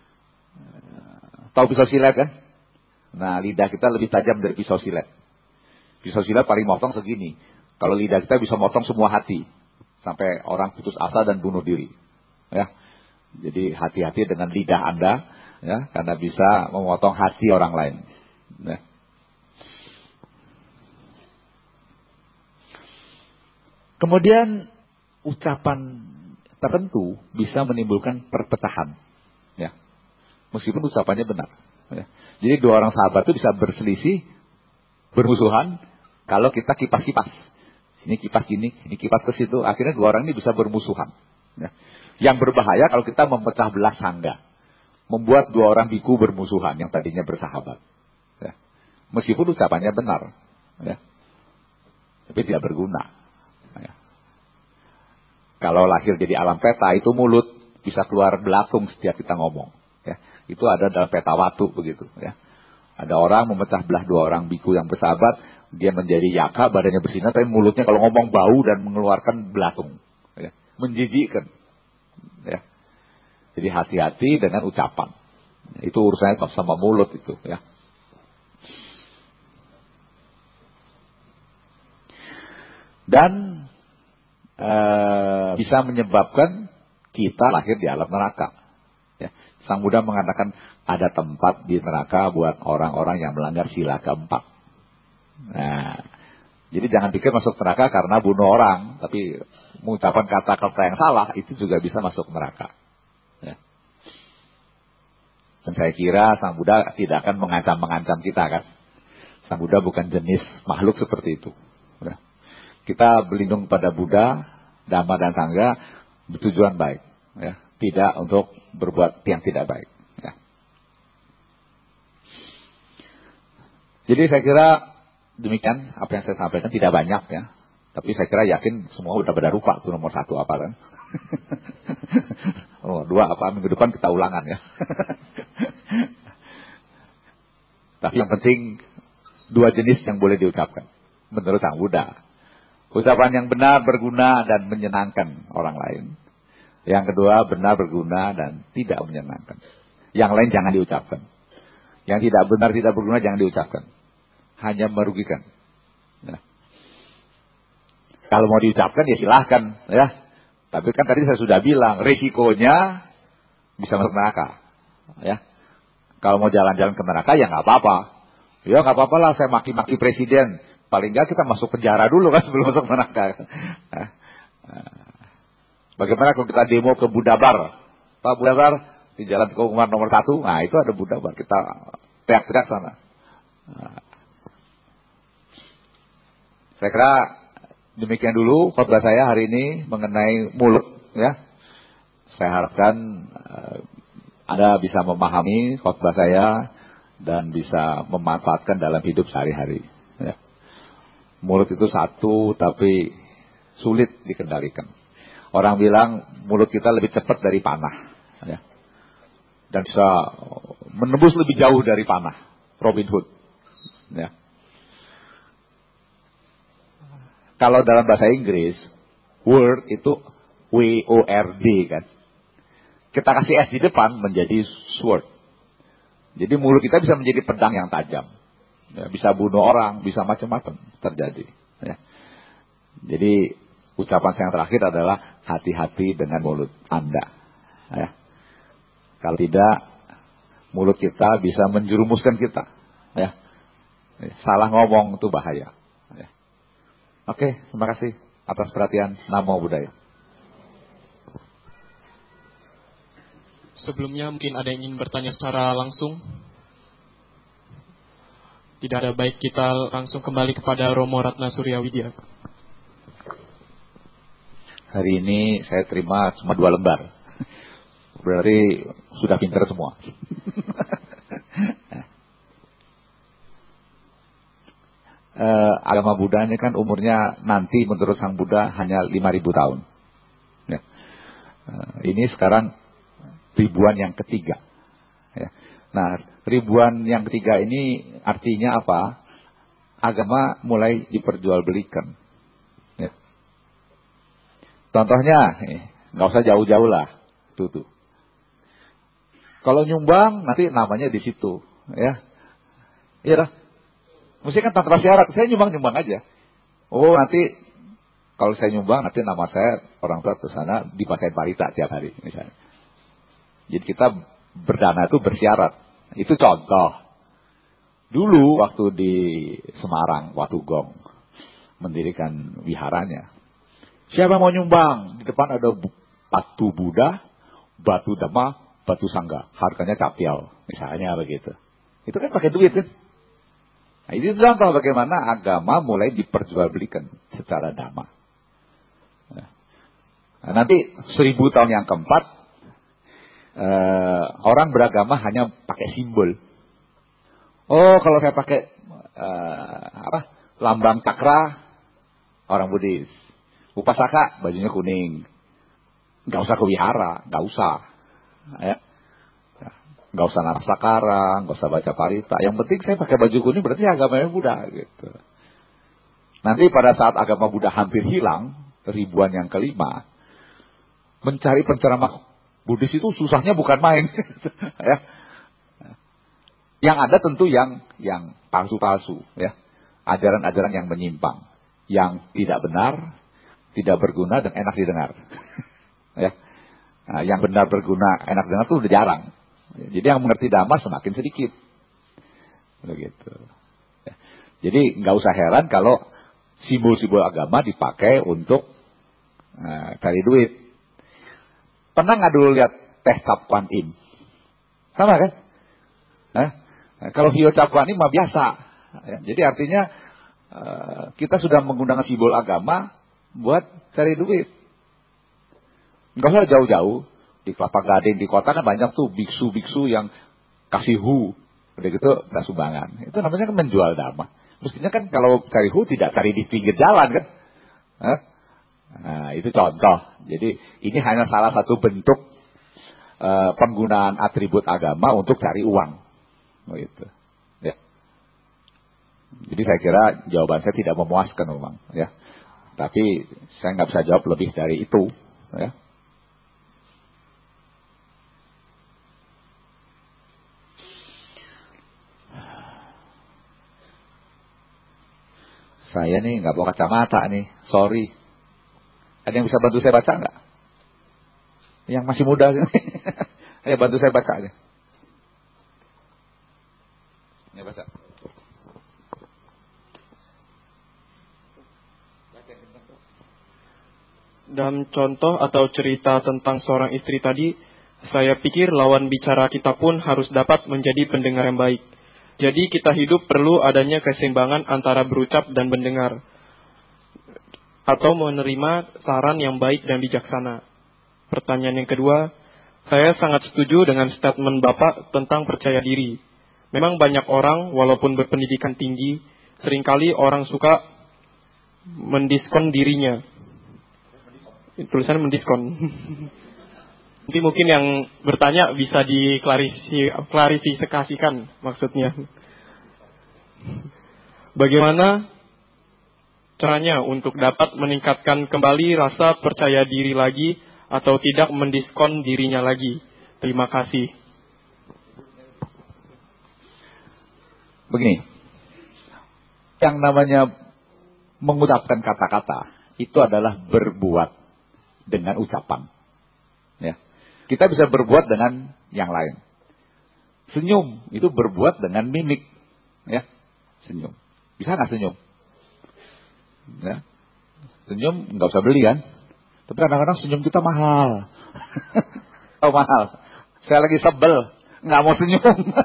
Tahu pisau silet kan? Nah, lidah kita lebih tajam dari pisau silet. Pisau silet paling motong segini. Kalau lidah kita bisa motong semua hati. Sampai orang putus asa dan bunuh diri. Ya. Jadi hati-hati dengan lidah Anda. Ya, karena bisa memotong hati orang lain. Ya. Kemudian ucapan tertentu bisa menimbulkan perpecahan. Ya. Meskipun ucapannya benar. Ya. Jadi dua orang sahabat itu bisa berselisih, bermusuhan, kalau kita kipas-kipas. Ini kipas gini, ini kipas ke situ. Akhirnya dua orang ini bisa bermusuhan. Ya. Yang berbahaya kalau kita memecah belah sangga. Membuat dua orang biku bermusuhan yang tadinya bersahabat. Ya. Meskipun ucapannya benar. Ya. Tapi tidak berguna. Ya. Kalau lahir jadi alam peta, itu mulut bisa keluar belatung setiap kita ngomong. Ya. Itu ada dalam peta watu begitu. Ya. Ada orang memecah belah dua orang biku yang bersahabat, dia menjadi yaka, badannya bersinar, tapi mulutnya kalau ngomong bau dan mengeluarkan belatung. Ya. Menjijikkan. Ya. Jadi hati-hati dengan ucapan. Itu urusannya sama mulut itu. Ya. Dan bisa menyebabkan kita lahir di alam neraka. Ya. Sang Buddha mengatakan ada tempat di neraka buat orang-orang yang melanggar sila keempat. Nah, jadi jangan pikir masuk neraka karena bunuh orang, tapi mengucapkan kata-kata yang salah itu juga bisa masuk neraka. Ya. Dan saya kira Sang Buddha tidak akan mengancam kita kan. Sang Buddha bukan jenis makhluk seperti itu. Ya. Kita berlindung pada Buddha, Dhamma dan Sangha bertujuan baik, ya. Tidak untuk berbuat yang tidak baik. Ya. Jadi saya kira demikian apa yang saya sampaikan, tidak banyak ya. Tapi saya kira yakin semua udah pada lupa tuh nomor 1 apa kan. Oh, 2 apa minggu depan kita ulangan ya. Tapi yang penting 2 jenis yang boleh diucapkan menurut Sang Buddha. Ucapan yang benar, berguna dan menyenangkan orang lain. Yang kedua, benar, berguna, dan tidak menyenangkan. Yang lain jangan diucapkan. Yang tidak benar, tidak berguna, jangan diucapkan. Hanya merugikan. Ya. Kalau mau diucapkan, ya silahkan. Ya. Tapi kan tadi saya sudah bilang, resikonya bisa masuk neraka. Ya. Kalau mau jalan-jalan ke neraka, ya nggak apa-apa. Ya nggak apa-apa lah, saya maki-maki presiden. Paling nggak kita masuk penjara dulu kan sebelum masuk neraka. Bagaimana kalau kita demo ke Budabar? Pak Budabar, di Jalan Kehukuman nomor 1, nah itu ada Budabar. Kita teriak-teriak sana. Saya kira demikian dulu khotbah saya hari ini mengenai mulut. Ya, saya harapkan Anda bisa memahami khotbah saya dan bisa memanfaatkan dalam hidup sehari-hari. Ya. Mulut itu satu, tapi sulit dikendalikan. Orang bilang mulut kita lebih cepat dari panah, ya. Dan bisa menembus lebih jauh dari panah. Robin Hood. Ya. Kalau dalam bahasa Inggris, word itu W-O-R-D kan. Kita kasih S di depan menjadi sword. Jadi mulut kita bisa menjadi pedang yang tajam. Ya, bisa bunuh orang, bisa macam-macam terjadi. Ya. Jadi ucapan saya yang terakhir adalah hati-hati dengan mulut Anda. Ya. Kalau tidak, mulut kita bisa menjerumuskan kita. Ya. Salah ngomong itu bahaya. Ya. Oke, terima kasih atas perhatian. Namo Buddhaya. Sebelumnya mungkin ada yang ingin bertanya secara langsung. Tidak ada, baik kita langsung kembali kepada Romo Ratna Surya Widya. Hari ini saya terima cuma 2 lembar. Berarti sudah pintar semua. Agama Buddha ini kan umurnya nanti menurut Sang Buddha hanya 5.000 tahun. Ya. Ini sekarang ribuan yang ketiga. Ya. Nah, ribuan yang ketiga ini artinya apa? Agama mulai diperjualbelikan. Ya. Contohnya, nggak usah jauh-jauh lah. Tuh. Kalau nyumbang nanti namanya di situ, ya. Iya dah. Mesti kan tanpa syarat. Saya nyumbang aja. Oh nanti kalau saya nyumbang nanti nama saya orang tua ke sana dipakai parita tiap hari misalnya. Jadi kita berdana itu bersyarat. Itu contoh. Dulu waktu di Semarang, Watugong mendirikan wiharanya. Siapa mau nyumbang? Di depan ada batu Buddha, batu Dhamma, batu Sangga. Harganya capial, misalnya begitu. Itu kan pakai duit kan? Nah, ini contoh bagaimana agama mulai diperjualbelikan secara dhamma. Nah, nanti 1000 tahun yang keempat, orang beragama hanya pakai simbol. Oh, kalau saya pakai lambang cakra, orang Buddhis. Upasaka, bajunya kuning. Nggak usah ke wihara, nggak usah. Ya. Nggak usah narasakara, nggak usah baca parita. Yang penting saya pakai baju kuning berarti agamanya Buddha gitu. Nanti pada saat agama Buddha hampir hilang, ribuan yang kelima, mencari penceramah Buddhis itu susahnya bukan main. Ya. Yang ada tentu yang palsu-palsu, ya. Ajaran-ajaran yang menyimpang, yang tidak benar, tidak berguna dan enak didengar. Ya. Nah, yang benar berguna, enak didengar itu udah jarang. Jadi yang mengerti dhamma semakin sedikit. Begitu. Ya. Jadi nggak usah heran kalau simbol-simbol agama dipakai untuk cari duit. Pernah nggak dulu lihat teh cap Kuan Im? Sama kan? Nah, kalau hiyo cap Kuan Im mah biasa. Ya, jadi artinya kita sudah menggunakan simbol agama buat cari duit. Nggak usah jauh-jauh. Di Kelapa Gading, di kota kan banyak tuh biksu-biksu yang kasih udah gitu udah sumbangan. Itu namanya kan menjual dhamma. Mestinya kan kalau cari tidak cari di pinggir jalan kan. Nah, itu contoh. Jadi ini hanya salah satu bentuk penggunaan atribut agama untuk cari uang. Gitu. Ya. Jadi saya kira jawaban saya tidak memuaskan memang. Ya. Tapi saya nggak bisa jawab lebih dari itu. Ya. Saya nih nggak bawa kacamata nih, sorry. Ada yang bisa bantu saya baca nggak? Yang masih muda, ayo bantu saya baca aja. Ini baca. Dalam contoh atau cerita tentang seorang istri tadi, saya pikir lawan bicara kita pun harus dapat menjadi pendengar yang baik. Jadi kita hidup perlu adanya keseimbangan antara berucap dan mendengar, atau menerima saran yang baik dan bijaksana. Pertanyaan yang kedua, saya sangat setuju dengan statement Bapak tentang percaya diri. Memang banyak orang, walaupun berpendidikan tinggi, seringkali orang suka mendiskon dirinya. Tulisannya mendiskon. Nanti mungkin yang bertanya bisa diklarifikasikan maksudnya. Bagaimana caranya untuk dapat meningkatkan kembali rasa percaya diri lagi atau tidak mendiskon dirinya lagi? Terima kasih. Begini, yang namanya mengucapkan kata-kata itu adalah berbuat dengan ucapan. Ya. Kita bisa berbuat dengan yang lain. Senyum itu berbuat dengan mimik. Ya. Senyum. Bisa nggak senyum? Ya. Senyum nggak usah beli kan? Tapi kadang-kadang senyum kita mahal. Oh mahal. Saya lagi sebel, nggak mau senyum.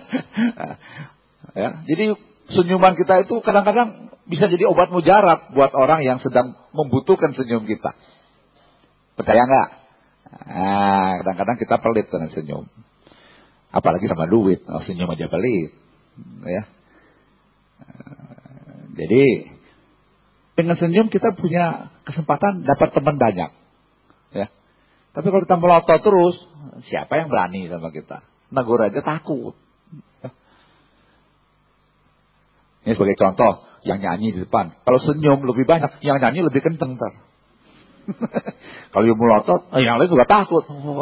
Ya. Jadi senyuman kita itu kadang-kadang bisa jadi obat mujarab buat orang yang sedang membutuhkan senyum kita. Percaya nggak? Nah, kadang-kadang kita pelit dengan senyum. Apalagi sama duit, senyum aja pelit. Ya. Jadi dengan senyum kita punya kesempatan dapat teman banyak. Ya. Tapi kalau kita melotot terus, siapa yang berani sama kita? Negur aja takut. Ya. Ini sebagai contoh, yang nyanyi di depan. Kalau senyum lebih banyak, yang nyanyi lebih kenceng ntar. Kalau dia melotot, yang lain juga takut.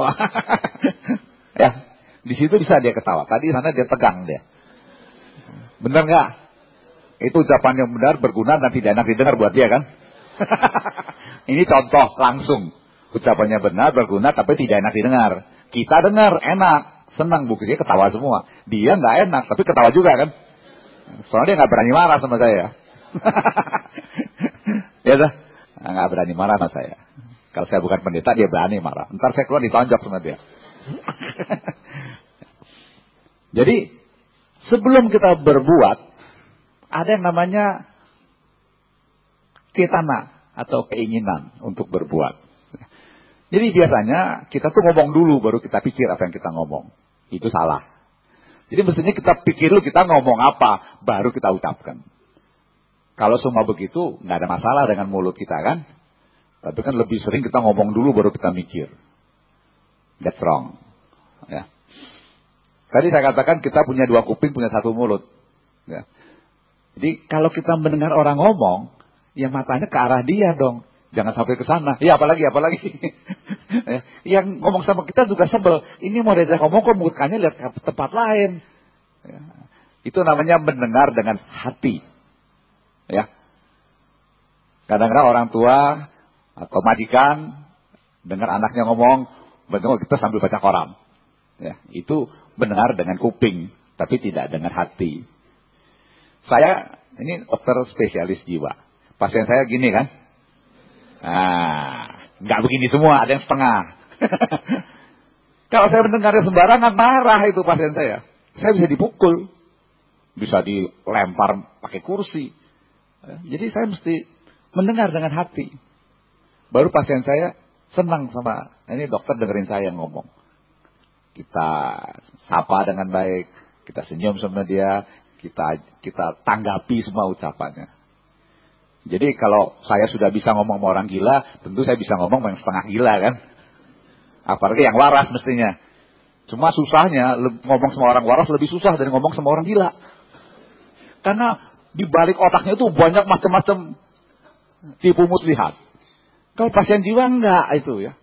Ya, di situ bisa dia ketawa. Tadi sana dia tegang dia. Benar nggak? Itu ucapan yang benar, berguna dan tidak enak didengar buat dia kan? Ini contoh langsung. Ucapannya benar, berguna, tapi tidak enak didengar. Kita dengar, enak, senang, buktinya ketawa semua. Dia nggak enak, tapi ketawa juga kan? Soalnya dia nggak berani marah sama saya. Ya dah. Nggak berani marah sama saya. Kalau saya bukan pendeta, dia berani marah. Ntar saya keluar ditonjok sama dia. Jadi, sebelum kita berbuat, ada yang namanya cetana atau keinginan untuk berbuat. Jadi biasanya kita tuh ngomong dulu, baru kita pikir apa yang kita ngomong. Itu salah. Jadi mestinya kita pikir dulu kita ngomong apa, baru kita ucapkan. Kalau semua begitu, nggak ada masalah dengan mulut kita kan. Tapi kan lebih sering kita ngomong dulu baru kita mikir. That's wrong. Ya. Tadi saya katakan kita punya 2 kuping, punya 1 mulut. Ya. Jadi kalau kita mendengar orang ngomong, ya matanya ke arah dia dong. Jangan sampai ke sana. Ya apalagi. Ya. Yang ngomong sama kita juga sebel. Ini mau diajak ngomong kok mukanya lihat ke tempat lain. Ya. Itu namanya mendengar dengan hati. Ya, kadang-kadang orang tua atau majikan dengar anaknya ngomong, betul kita sambil baca koran. Ya, itu mendengar dengan kuping, tapi tidak dengan hati. Saya ini dokter spesialis jiwa. Pasien saya gini kan, nggak begini semua, ada yang setengah. Kalau saya mendengarnya sembarangan, marah itu pasien saya. Saya bisa dipukul, bisa dilempar pakai kursi. Jadi saya mesti mendengar dengan hati. Baru pasien saya senang sama, ini dokter dengerin saya ngomong. Kita sapa dengan baik, kita senyum sama dia, kita tanggapi semua ucapannya. Jadi kalau saya sudah bisa ngomong sama orang gila, tentu saya bisa ngomong sama yang setengah gila kan. Apalagi yang waras mestinya. Cuma susahnya, ngomong sama orang waras lebih susah dari ngomong sama orang gila. Karena di balik otaknya itu banyak macam-macam tipu muslihat. Kalau pasien jiwa enggak itu ya.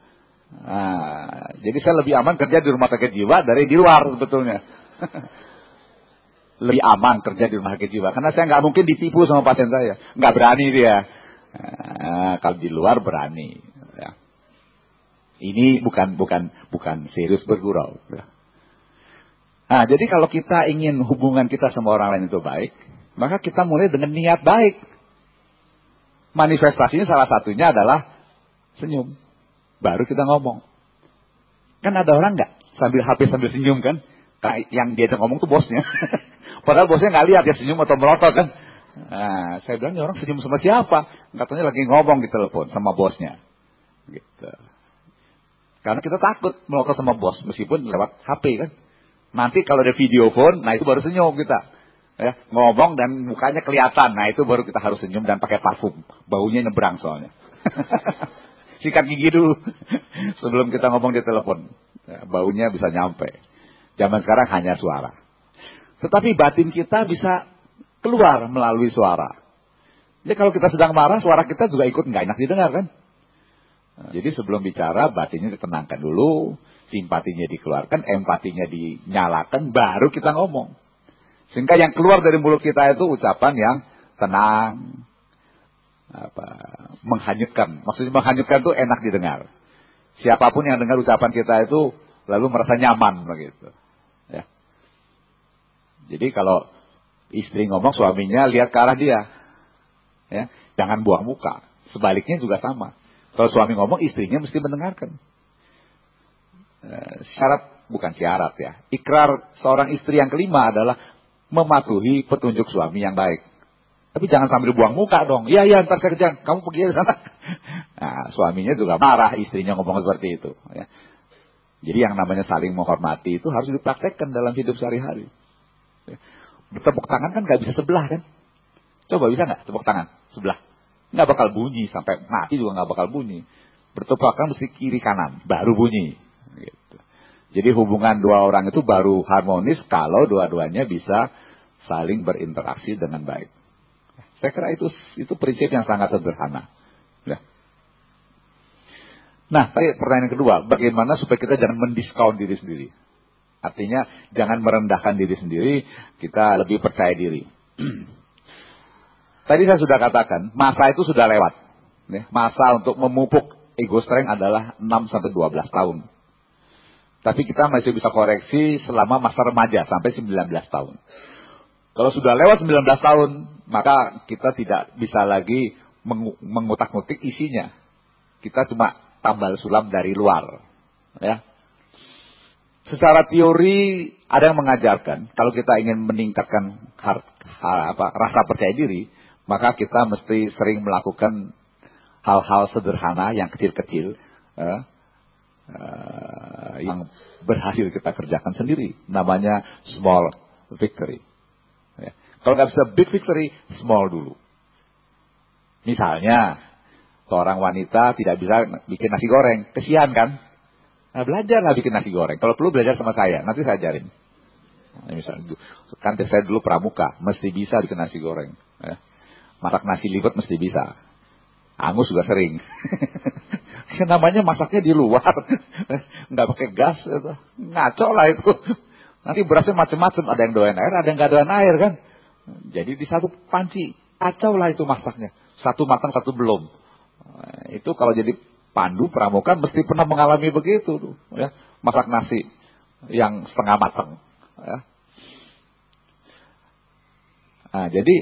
Jadi saya lebih aman kerja di rumah sakit jiwa dari di luar sebetulnya. lebih aman kerja di rumah sakit jiwa. Karena saya nggak mungkin ditipu sama pasien saya. Nggak berani dia. Kalau di luar berani. Ya. Ini bukan serius bergurau. Ya. Nah, jadi kalau kita ingin hubungan kita sama orang lain itu baik, maka kita mulai dengan niat baik. Manifestasinya salah satunya adalah senyum. Baru kita ngomong. Kan ada orang nggak sambil HP sambil senyum kan? Yang dia ngomong tuh bosnya. Padahal bosnya nggak lihat dia senyum atau melotot kan. Nah, saya bilang, orang senyum sama siapa? Katanya lagi ngomong di telepon sama bosnya. Gitu. Karena kita takut melotot sama bos meskipun lewat HP kan. Nanti kalau ada video phone, nah itu baru senyum kita. Ya, ngomong dan mukanya kelihatan. Nah itu baru kita harus senyum dan pakai parfum. Baunya nyebrang soalnya. Sikat gigi dulu sebelum kita ngomong di telepon. Ya, baunya bisa nyampe. Zaman sekarang hanya suara. Tetapi batin kita bisa keluar melalui suara. Jadi kalau kita sedang marah, suara kita juga ikut nggak enak didengar kan. Nah, jadi sebelum bicara, batinnya ditenangkan dulu, simpatinya dikeluarkan, empatinya dinyalakan, baru kita ngomong. Sehingga yang keluar dari mulut kita itu ucapan yang tenang, menghanyutkan. Maksudnya menghanyutkan itu enak didengar. Siapapun yang dengar ucapan kita itu lalu merasa nyaman begitu. Ya. Jadi kalau istri ngomong, suaminya lihat ke arah dia. Ya, jangan buang muka. Sebaliknya juga sama. Kalau suami ngomong, istrinya mesti mendengarkan. Syarat, bukan syarat ya. Ikrar seorang istri yang kelima adalah mematuhi petunjuk suami yang baik. Tapi jangan sambil buang muka dong. Iya, ntar kerja. Kamu pergi ke sana. Nah, suaminya juga marah istrinya ngomong seperti itu. Ya. Jadi yang namanya saling menghormati itu harus dipraktekkan dalam hidup sehari-hari. Ya. Bertepuk tangan kan gak bisa sebelah kan. Coba bisa gak tepuk tangan sebelah? Gak bakal bunyi. Sampai mati juga gak bakal bunyi. Bertepuk tangan mesti kiri kanan. Baru bunyi. Gitu. Jadi hubungan dua orang itu baru harmonis kalau dua-duanya bisa saling berinteraksi dengan baik. Saya kira itu prinsip yang sangat sederhana. Ya. Nah, tadi pertanyaan kedua, bagaimana supaya kita jangan mendiskon diri sendiri? Artinya jangan merendahkan diri sendiri, kita lebih percaya diri. Tadi saya sudah katakan, masa itu sudah lewat. Ya, masa untuk memupuk ego strength adalah 6-12 tahun. Tapi kita masih bisa koreksi selama masa remaja sampai 19 tahun. Kalau sudah lewat 19 tahun, maka kita tidak bisa lagi mengutak-ngutik isinya. Kita cuma tambal sulam dari luar. Ya. Secara teori ada yang mengajarkan, kalau kita ingin meningkatkan rasa percaya diri, maka kita mesti sering melakukan hal-hal sederhana yang kecil-kecil. Yang berhasil kita kerjakan sendiri. Namanya small victory. Ya. Kalau nggak bisa big victory, small dulu. Misalnya, seorang wanita tidak bisa bikin nasi goreng. Kesian kan? Nah, belajarlah bikin nasi goreng. Kalau perlu belajar sama saya, nanti saya ajarin. Nah, misalnya, kan saya dulu pramuka, mesti bisa bikin nasi goreng. Ya. Masak nasi liwet mesti bisa. Angus juga sering. Namanya masaknya di luar, nggak pakai gas, itu. Ngaco lah itu. Nanti berasnya macam-macam, ada yang doain air, ada yang nggak doain air kan. Jadi di satu panci, kacau lah itu masaknya. Satu matang, satu belum. Itu kalau jadi pandu pramuka mesti pernah mengalami begitu tuh, ya. Masak nasi yang setengah matang. Ya. Nah, jadi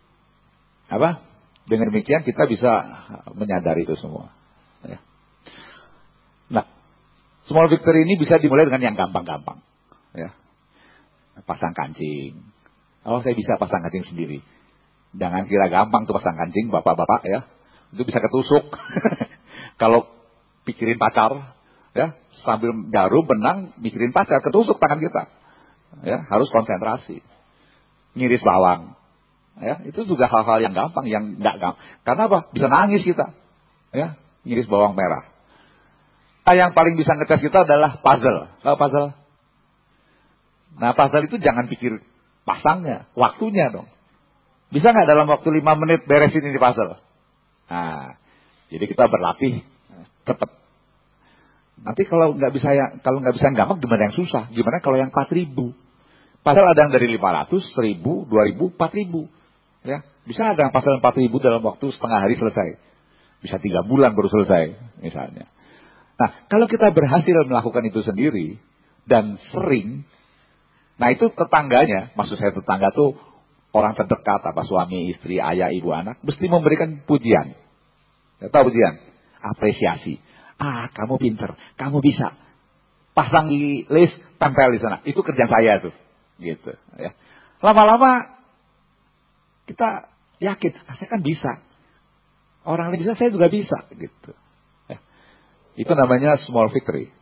dengan demikian kita bisa menyadari itu semua. Ya. Nah, small victory ini bisa dimulai dengan yang gampang-gampang. Ya. Pasang kancing. Oh, saya bisa pasang kancing sendiri. Jangan kira gampang tuh pasang kancing, bapak-bapak ya. Itu bisa ketusuk. Kalau pikirin pacar, ya, sambil jarum, benang, mikirin pacar, ketusuk tangan kita. Ya, harus konsentrasi. Ngiris bawang. Ya, itu juga hal-hal yang gampang, yang enggak gampang. Karena apa? Bisa nangis kita. Ya, ngiris bawang merah. Nah, yang paling bisa ngetes kita adalah puzzle. Tahu puzzle? Nah, puzzle itu jangan pikir pasangnya, waktunya dong. Bisa nggak dalam waktu 5 menit beresin ini puzzle? Nah, jadi kita berlatih cepat. Nanti kalau nggak bisa yang gampang, gimana yang susah? Gimana kalau yang 4.000? Pasal ada yang dari 500, 1000, 2000, 4000. Ya, bisa ada yang pasal 4000 dalam waktu setengah hari selesai. Bisa 3 bulan baru selesai, misalnya. Nah, kalau kita berhasil melakukan itu sendiri dan sering, nah itu tetangganya, maksud saya tetangga tuh orang terdekat, apa suami, istri, ayah, ibu, anak, mesti memberikan pujian. Ya, tahu pujian? Apresiasi. Kamu pinter, kamu bisa. Pasang di list, tempel di sana. Itu kerja saya tuh. Gitu. Ya. Lama-lama kita yakin, saya kan bisa. Orang lain bisa, saya juga bisa. Gitu. Ya. Itu namanya small victory.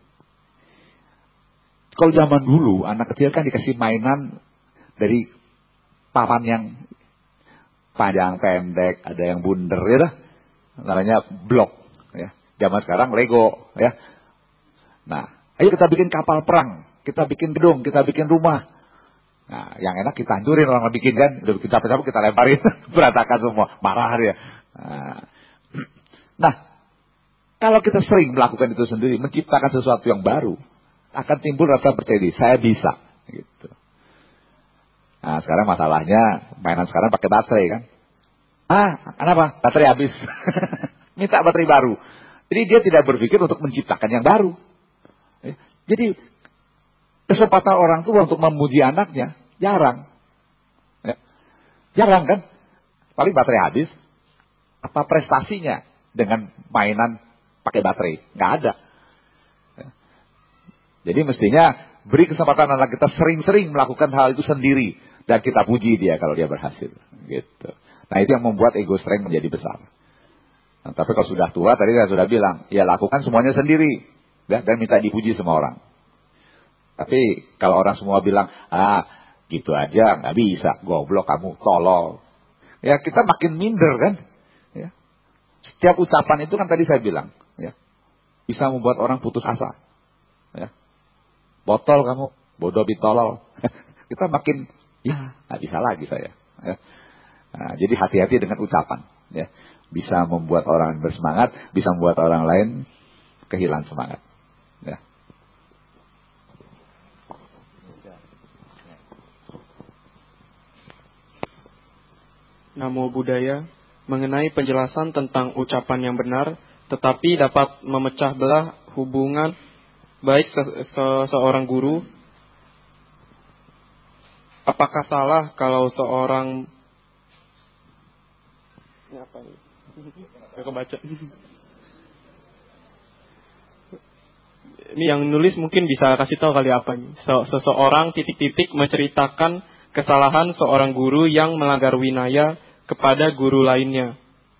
Kalau zaman dulu, anak kecil kan dikasih mainan dari papan yang panjang, pendek, ada yang bundar, ya dah. Namanya blok. Ya. Zaman sekarang Lego. Ya. Nah, ayo kita bikin kapal perang. Kita bikin gedung, kita bikin rumah. Nah, yang enak kita hancurin orang bikin kan. Udah bikin capek-capek kita lemparin. Berantakan semua. Marah dia. Nah, kalau kita sering melakukan itu sendiri, menciptakan sesuatu yang baru, akan timbul rasa percaya diri. Saya bisa. Gitu. Nah, sekarang masalahnya, mainan sekarang pakai baterai kan. Kenapa? Baterai habis. Minta baterai baru. Jadi dia tidak berpikir untuk menciptakan yang baru. Jadi, kesempatan orang tua untuk memuji anaknya, jarang. Ya. Jarang kan? Paling baterai habis. Apa prestasinya dengan mainan pakai baterai? Nggak ada. Ya. Jadi mestinya beri kesempatan anak kita sering-sering melakukan hal itu sendiri. Dan kita puji dia kalau dia berhasil. Gitu. Nah itu yang membuat ego strength menjadi besar. Nah, tapi kalau sudah tua, tadi saya sudah bilang, ya lakukan semuanya sendiri. Ya, dan minta dipuji sama orang. Tapi kalau orang semua bilang, gitu aja, nggak bisa, goblok kamu, tolol. Ya kita makin minder kan. Ya. Setiap ucapan itu kan tadi saya bilang, ya, bisa membuat orang putus asa. Ya. Botol kamu, bodoh bitolol. Kita makin, nggak bisa lagi saya. Ya. Nah, jadi hati-hati dengan ucapan. Ya. Bisa membuat orang bersemangat, bisa membuat orang lain kehilangan semangat. Ya. Namo Buddhaya, mengenai penjelasan tentang ucapan yang benar, tetapi dapat memecah belah hubungan baik seorang guru. Apakah salah kalau seorang... Ini apa ini? Saya kebaca. Ini yang nulis mungkin bisa kasih tahu kali apa ini. Seseorang titik-titik menceritakan kesalahan seorang guru yang melanggar winaya kepada guru lainnya.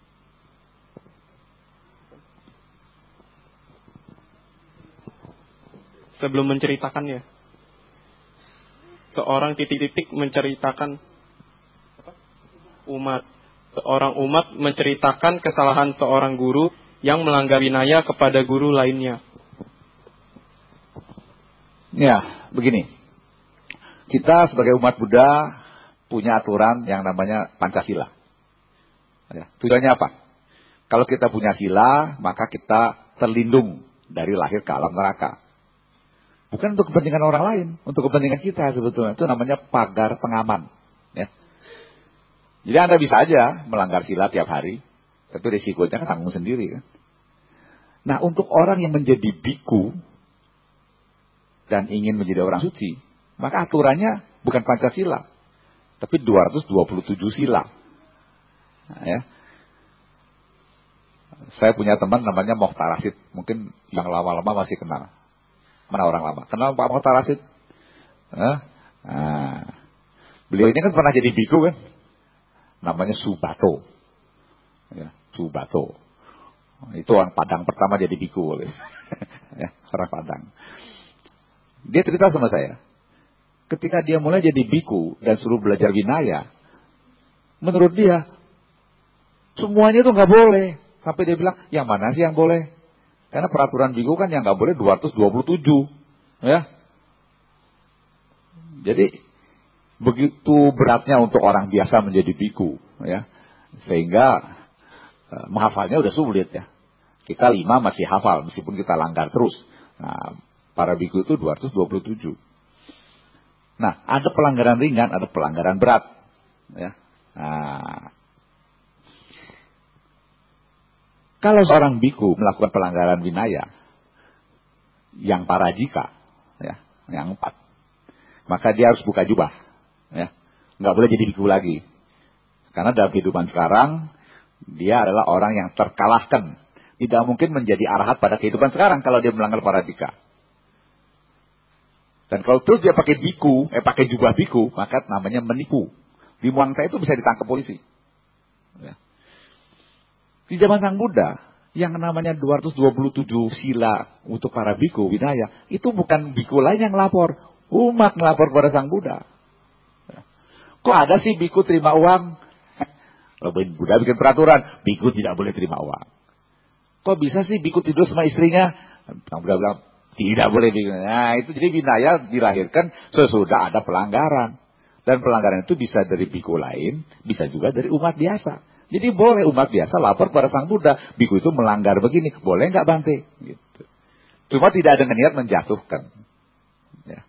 Sebelum menceritakannya, seorang titik-titik menceritakan umat. Seorang umat menceritakan kesalahan seorang guru yang melanggar winaya kepada guru lainnya. Ya, begini. Kita sebagai umat Buddha punya aturan yang namanya Pancasila. Ya, tujuannya apa? Kalau kita punya sila, maka kita terlindung dari lahir ke alam neraka. Bukan untuk kepentingan orang lain, untuk kepentingan kita sebetulnya. Itu namanya pagar pengaman. Ya. Jadi Anda bisa aja melanggar sila tiap hari, tapi risikonya kan tanggung sendiri kan. Nah, untuk orang yang menjadi biku dan ingin menjadi orang suci, maka aturannya bukan Pancasila, tapi 227 sila. Nah, ya. Saya punya teman namanya Mokhtar Rashid. Mungkin yang lama-lama masih kenal. Mana orang lama? Kenal Pak Mokhtar Rashid? Beliau ini kan pernah jadi biku kan? Namanya Subato. Ya, Subato. Itu orang Padang pertama jadi biku. Ya, orang Padang. Dia cerita sama saya. Ketika dia mulai jadi biku dan suruh belajar winaya, menurut dia, semuanya itu nggak boleh. Sampai dia bilang, yang mana sih yang boleh? Karena peraturan biku kan yang nggak boleh 227. Ya. Jadi, begitu beratnya untuk orang biasa menjadi biku. Ya. Sehingga menghafalnya udah sulit ya. Kita 5 masih hafal, meskipun kita langgar terus. Nah, para biku itu 227. Nah, ada pelanggaran ringan, ada pelanggaran berat. Ya. Nah, kalau seorang biku melakukan pelanggaran winaya yang parajika, ya, yang 4, maka dia harus buka jubah, ya, nggak boleh jadi biku lagi, karena dalam kehidupan sekarang dia adalah orang yang terkalahkan, tidak mungkin menjadi arahat pada kehidupan sekarang kalau dia melanggar parajika. Dan kalau terus dia pakai biku, pakai jubah biku, maka namanya menipu. Di Muangsa itu bisa ditangkap polisi. Ya. Di zaman Sang Buddha, yang namanya 227 sila untuk para biku winaya, itu bukan biku lain yang lapor, umat melapor kepada Sang Buddha. Ya. Kok ada sih biku terima uang? Lalu Buddha bikin peraturan, biku tidak boleh terima uang. Kok bisa sih biku tidur sama istrinya? Sang Buddha bilang, tidak boleh. Nah, itu jadi winaya dilahirkan sesudah ada pelanggaran. Dan pelanggaran itu bisa dari biku lain, bisa juga dari umat biasa. Jadi boleh umat biasa lapor pada Sang Buddha, biku itu melanggar begini, boleh nggak Bante? Gitu. Cuma tidak ada niat menjatuhkan. Ya.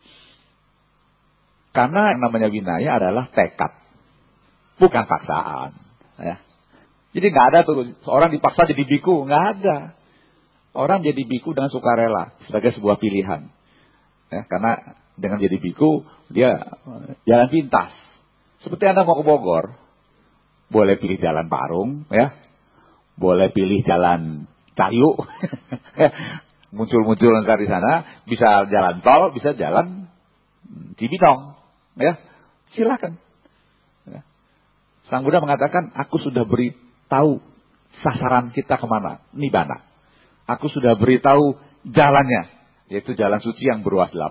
Karena yang namanya winaya adalah tekad, bukan paksaan. Ya. Jadi nggak ada tuh orang dipaksa jadi biku, nggak ada. Orang jadi biku dengan sukarela sebagai sebuah pilihan. Ya, karena dengan jadi biku dia jalan pintas. Seperti Anda mau ke Bogor, boleh pilih jalan Parung, ya, boleh pilih jalan Kayu, muncul-muncul ntar di sana, bisa jalan tol, bisa jalan Cibinong, ya, silakan. Ya. Sang Buddha mengatakan, aku sudah beritahu sasaran kita kemana, nibbana. Aku sudah beritahu jalannya, yaitu jalan suci yang beruas 8.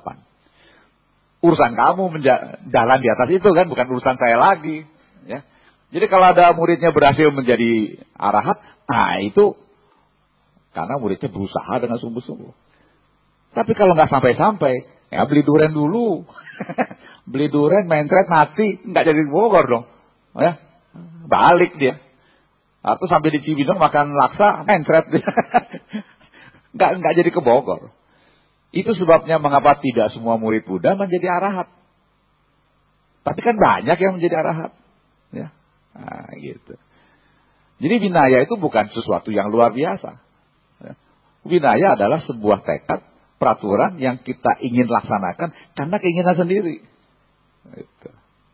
Urusan kamu jalan di atas itu kan, bukan urusan saya lagi. Ya. Jadi kalau ada muridnya berhasil menjadi arahat, nah itu karena muridnya berusaha dengan sungguh-sungguh. Tapi kalau nggak sampai-sampai, ya beli duren dulu. Beli duren, main trade, mati, nggak jadi Bogor dong. Ya. Balik dia. Atau sampai di Cibinong makan laksa, mencret. Nggak jadi ke Bogor. Itu sebabnya mengapa tidak semua murid Buddha menjadi arahat. Tapi kan banyak yang menjadi arahat. Ya. Nah, gitu. Jadi winaya itu bukan sesuatu yang luar biasa. Ya. Winaya adalah sebuah tekad, peraturan yang kita ingin laksanakan karena keinginan sendiri. Gitu.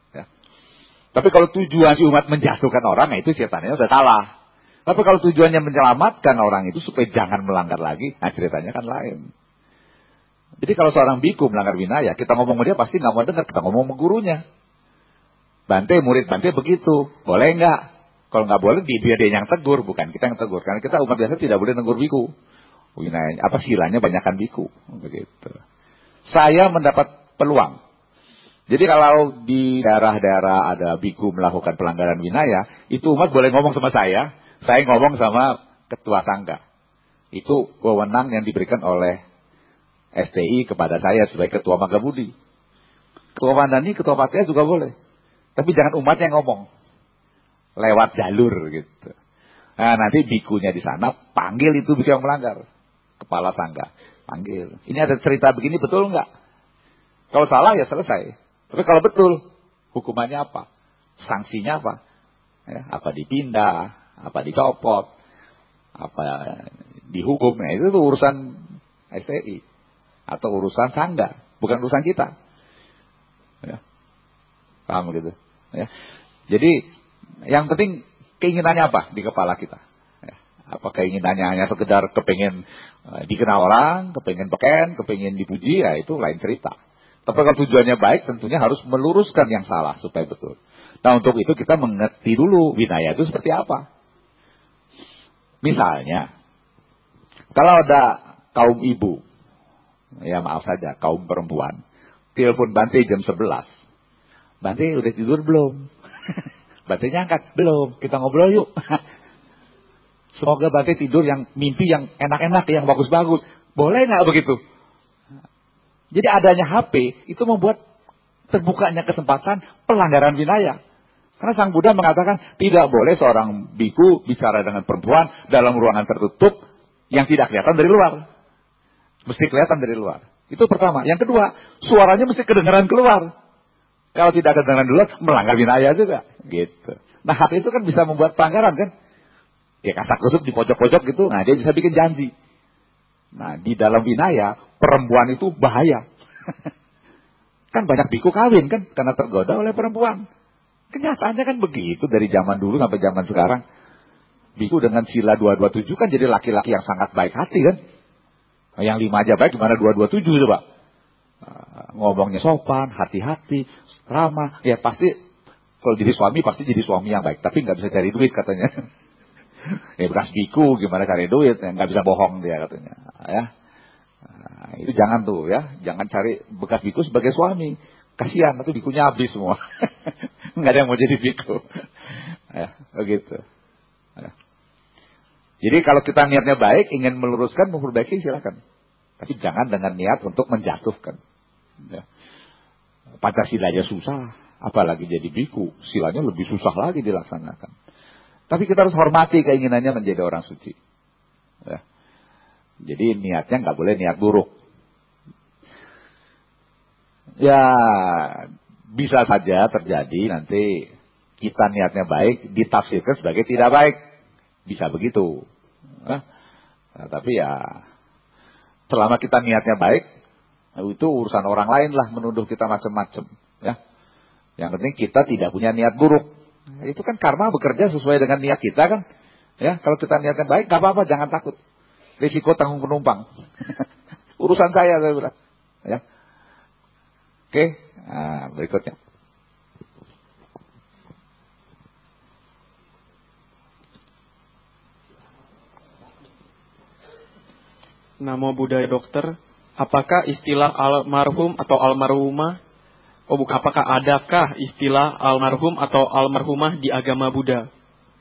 Tapi kalau tujuan si umat menjatuhkan orang, itu setannya sudah salah. Tapi kalau tujuannya menyelamatkan orang itu supaya jangan melanggar lagi, nah ceritanya kan lain. Jadi kalau seorang biku melanggar winaya, kita ngomong sama dia pasti nggak mau dengar, kita ngomong sama gurunya. Bante, murid Bante begitu, boleh nggak? Kalau nggak boleh, dia yang tegur, bukan kita yang tegur. Karena kita umat biasa tidak boleh negur biku. Winaya, silanya banyakkan biku, begitu. Saya mendapat peluang. Jadi kalau di daerah-daerah ada biku melakukan pelanggaran winaya, itu umat boleh ngomong sama saya ngomong sama ketua sangga. Itu wewenang yang diberikan oleh STI kepada saya sebagai ketua Magabudi. Ketua Mandani, ketua Patia juga boleh. Tapi jangan umat yang ngomong. Lewat jalur gitu. Nah nanti bikunya di sana panggil itu biku yang melanggar. Kepala sangga, panggil. Ini ada cerita begini, betul nggak? Kalau salah ya selesai. Tapi kalau betul, hukumannya apa? Sanksinya apa? Ya, apa dipindah, apa dicopot, apa dihukum. Nah, itu tuh urusan STI. Atau urusan sangga. Bukan urusan kita. Ya. Paham gitu? Ya. Jadi, yang penting keinginannya apa di kepala kita? Ya. Apa keinginannya hanya sekedar kepengen dikenal orang, kepengen beken, kepengen dipuji, ya itu lain cerita. Tapi kalau tujuannya baik, tentunya harus meluruskan yang salah supaya betul. Nah untuk itu kita mengerti dulu winaya itu seperti apa. Misalnya, kalau ada kaum ibu, ya maaf saja, kaum perempuan, telepon Bante jam 11. Bante udah tidur belum? Bante angkat, belum, kita ngobrol yuk. Semoga Bante tidur yang mimpi yang enak-enak, yang bagus-bagus. Boleh nggak begitu? Jadi adanya HP itu membuat terbukanya kesempatan pelanggaran winaya. Karena Sang Buddha mengatakan tidak boleh seorang biku bicara dengan perempuan dalam ruangan tertutup yang tidak kelihatan dari luar. Mesti kelihatan dari luar. Itu pertama. Yang kedua, suaranya mesti kedengaran keluar. Kalau tidak kedengaran keluar, melanggar winaya juga. Gitu. Nah, hati itu kan bisa membuat pelanggaran kan. Ya kasak-kusuk di pojok-pojok gitu, nah dia bisa bikin janji. Nah, di dalam winaya, perempuan itu bahaya. Kan banyak biku kawin kan, karena tergoda oleh perempuan. Kenyataannya kan begitu dari zaman dulu sampai zaman sekarang. Biku dengan sila 227 kan jadi laki-laki yang sangat baik hati kan. Nah, yang 5 aja baik, gimana 227 coba. Ngomongnya sopan, hati-hati, ramah. Ya pasti, kalau jadi suami pasti jadi suami yang baik. Tapi nggak bisa cari duit katanya. Ya bekas biku gimana cari duit, ya, nggak bisa bohong dia katanya. Ya. Nah, itu jangan tuh ya, jangan cari bekas biku sebagai suami. Kasihan, nanti bikunya habis semua. Nggak ada yang mau jadi biku. Ya, begitu. Ya. Jadi kalau kita niatnya baik, ingin meluruskan, memperbaiki, silakan. Tapi jangan dengan niat untuk menjatuhkan. Ya. Pancasila aja susah, apalagi jadi biku, silanya lebih susah lagi dilaksanakan. Tapi kita harus hormati keinginannya menjadi orang suci. Ya. Jadi niatnya nggak boleh niat buruk. Ya bisa saja terjadi nanti kita niatnya baik ditafsirkan sebagai tidak baik. Bisa begitu. Nah, tapi ya selama kita niatnya baik, itu urusan orang lain lah menuduh kita macam-macam. Ya. Yang penting kita tidak punya niat buruk. Itu kan karma bekerja sesuai dengan niat kita kan. Ya, kalau kita niatnya baik, nggak apa-apa, jangan takut. Risiko tanggung penumpang. Urusan saya bilang. Ya. Oke, nah, berikutnya. Namo Buddhaya Dokter, apakah istilah almarhum atau almarhumah, apakah adakah istilah almarhum atau almarhumah di agama Buddha?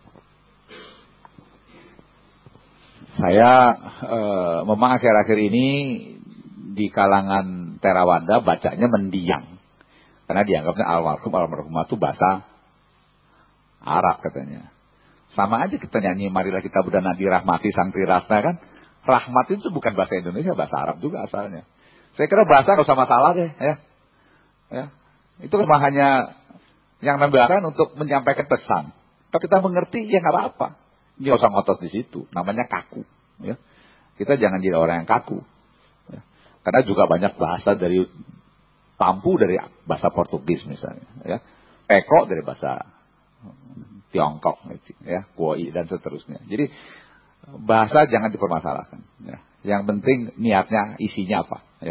Saya memang akhir-akhir ini di kalangan Theravada bacanya mendiang. Karena dianggapnya almarhum, almarhumah itu bahasa Arab katanya. Sama aja kita nyanyi marilah kita Buddha Nadi Rahmati Santri Rasa kan. Rahmat itu bukan bahasa Indonesia, bahasa Arab juga asalnya. Saya kira bahasa nggak usah masalah deh, ya. Ya. Itu cuma hanya yang nambahkan untuk menyampaikan pesan. Kalau kita mengerti, ya nggak apa-apa. Nggak usah ngotot di situ. Namanya kaku. Ya. Kita jangan jadi orang yang kaku. Ya. Karena juga banyak bahasa dari tampu dari bahasa Portugis misalnya. Ya. Peko dari bahasa Tiongkok, ya, Kuoi dan seterusnya. Jadi bahasa jangan dipermasalahkan. Ya. Yang penting niatnya, isinya apa. Ya.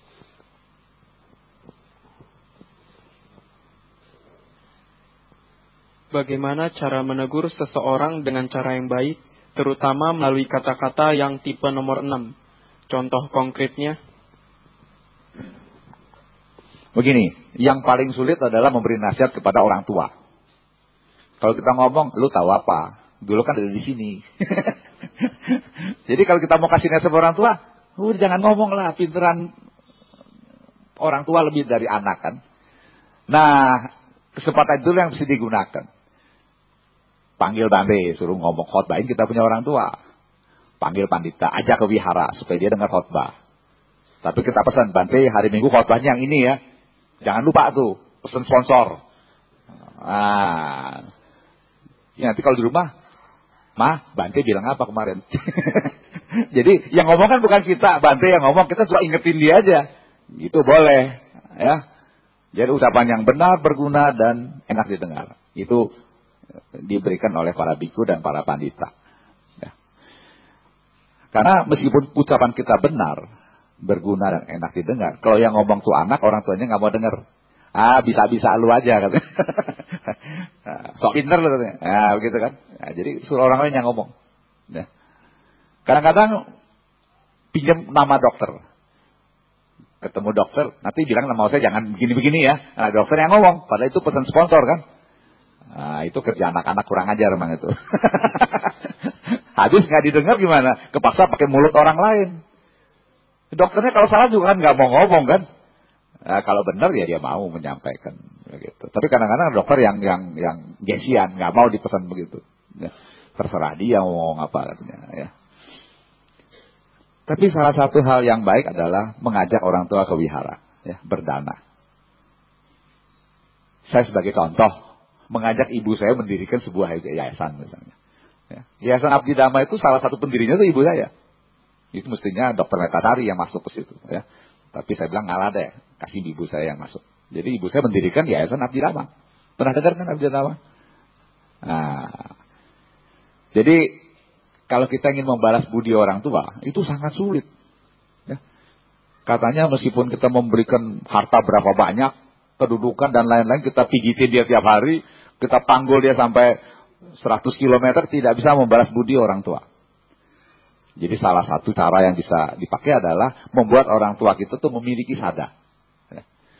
Bagaimana cara menegur seseorang dengan cara yang baik, terutama melalui kata-kata yang tipe nomor 6? Contoh konkretnya? Begini, yang paling sulit adalah memberi nasihat kepada orang tua. Kalau kita ngomong, lu tahu apa? Dulu kan ada di sini. Jadi kalau kita mau kasih nasihat kepada orang tua, jangan ngomong lah, pinteran orang tua lebih dari anak kan. Nah, kesempatan itu yang mesti digunakan. Panggil Bante, suruh ngomong khotbahin kita punya orang tua. Panggil pandita, ajak ke wihara supaya dia dengar khotbah. Tapi kita pesan, Bante hari Minggu khotbahnya yang ini ya. Jangan lupa tuh, pesan sponsor. Nah, ya nanti kalau di rumah, Bante bilang apa kemarin? Jadi yang ngomong kan bukan kita, Bante yang ngomong, kita cuma ingetin dia aja. Gitu boleh, ya. Jadi ucapan yang benar, berguna dan enak didengar. Itu diberikan oleh para biku dan para pandita. Ya. Karena meskipun ucapan kita benar, berguna dan enak didengar, kalau yang ngomong tuh anak, orang tuanya nggak mau dengar. Bisa-bisa lu aja katanya. Sok pinter lu katanya. Nah, begitu kan. Nah, jadi suruh orang lain yang ngomong. Ya. Kadang-kadang pinjam nama dokter. Ketemu dokter, nanti bilang nama saya jangan begini-begini ya. Nah, dokter yang ngomong, padahal itu pesan sponsor kan. Nah, itu kerja anak-anak kurang ajar memang itu. Habis nggak didengar gimana? Kepaksa pakai mulut orang lain. Dokternya kalau salah juga kan nggak mau ngomong kan. Nah, kalau benar ya dia mau menyampaikan begitu. Tapi kadang-kadang dokter yang gengsian, nggak mau dipesan begitu. Ya, terserah dia mau ngomong apa katanya. Ya. Tapi salah satu hal yang baik adalah mengajak orang tua ke wihara, ya, berdana. Saya sebagai contoh, mengajak ibu saya mendirikan sebuah yayasan misalnya. Ya. Yayasan Abdi Dhamma itu salah satu pendirinya itu ibu saya. Itu mestinya Dr. Metasari yang masuk ke situ. Ya. Tapi saya bilang ngalah deh, kasih ibu saya yang masuk. Jadi ibu saya mendirikan Yayasan Abdi Dhamma. Pernah dengar kan Abdi Dhamma? Nah, jadi kalau kita ingin membalas budi orang tua, itu sangat sulit. Ya. Katanya meskipun kita memberikan harta berapa banyak, kedudukan dan lain-lain, kita pijitin dia tiap hari, kita panggul dia sampai 100 km, tidak bisa membalas budi orang tua. Jadi salah satu cara yang bisa dipakai adalah membuat orang tua kita tuh memiliki sada. Ya.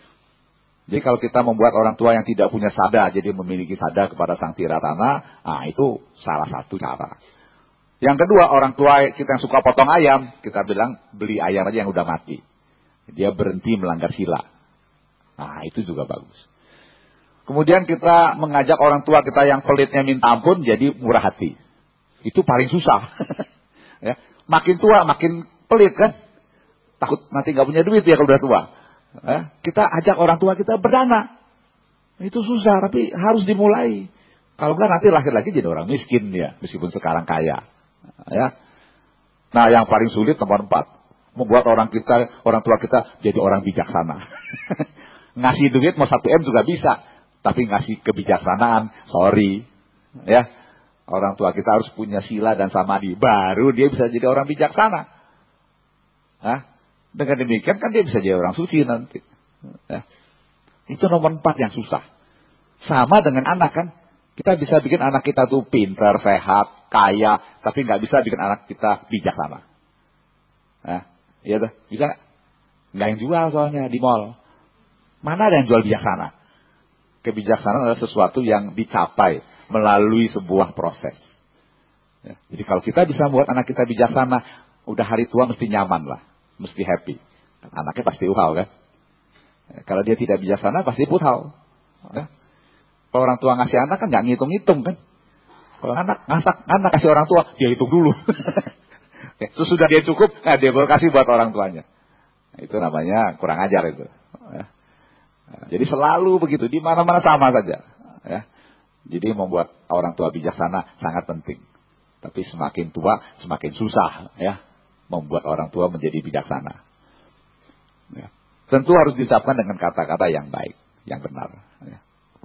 Jadi kalau kita membuat orang tua yang tidak punya sada, jadi memiliki sada kepada Sang Tiratana, nah itu salah satu cara. Yang kedua, orang tua kita yang suka potong ayam, kita bilang beli ayam aja yang udah mati. Dia berhenti melanggar sila. Nah, itu juga bagus. Kemudian kita mengajak orang tua kita yang pelitnya minta ampun jadi murah hati. Itu paling susah. Ya. Makin tua makin pelit kan. Takut nanti gak punya duit ya kalau udah tua. Ya. Kita ajak orang tua kita berdana. Itu susah tapi harus dimulai. Kalau enggak nanti lahir lagi jadi orang miskin ya. Meskipun sekarang kaya. Ya. Nah, yang paling sulit nomor 4, membuat orang tua kita jadi orang bijaksana. Ngasih duit mau 1 M juga bisa, tapi ngasih kebijaksanaan, sorry. Ya. Orang tua kita harus punya sila dan samadhi, baru dia bisa jadi orang bijaksana. Nah, dengan demikian kan dia bisa jadi orang suci nanti. Ya. Itu nomor 4 yang susah. Sama dengan anak kan. Kita bisa bikin anak kita tuh pintar, sehat, kaya, tapi nggak bisa bikin anak kita bijaksana. Nah, iya tuh, bisa nggak? Nggak yang jual soalnya di mall. Mana ada yang jual bijaksana? Kebijaksanaan adalah sesuatu yang dicapai melalui sebuah proses. Ya, jadi kalau kita bisa membuat anak kita bijaksana, udah hari tua mesti nyaman lah, mesti happy. Anaknya pasti uhau kan? Ya, kalau dia tidak bijaksana pasti puthau. Ya. Kalau orang tua ngasih anak kan nggak ngitung-ngitung kan. Kalau anak kasih orang tua, dia hitung dulu. Sesudah dia cukup, dia baru kasih buat orang tuanya. Itu namanya kurang ajar itu. Ya. Jadi selalu begitu, di mana-mana sama saja. Ya. Jadi membuat orang tua bijaksana sangat penting. Tapi semakin tua, semakin susah ya membuat orang tua menjadi bijaksana. Ya. Tentu harus diucapkan dengan kata-kata yang baik, yang benar. Ya.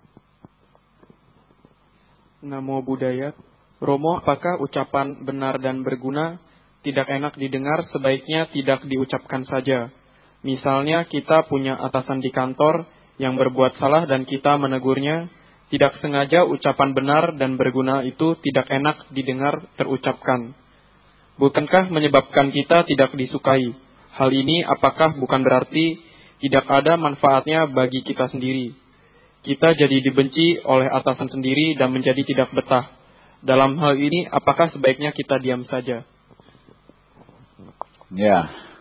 Namo Buddhaya. Romo, apakah ucapan benar dan berguna tidak enak didengar, sebaiknya tidak diucapkan saja? Misalnya kita punya atasan di kantor yang berbuat salah dan kita menegurnya, tidak sengaja ucapan benar dan berguna itu tidak enak didengar terucapkan. Bukankah menyebabkan kita tidak disukai? Hal ini apakah bukan berarti tidak ada manfaatnya bagi kita sendiri? Kita jadi dibenci oleh atasan sendiri dan menjadi tidak betah. Dalam hal ini, apakah sebaiknya kita diam saja? Ya,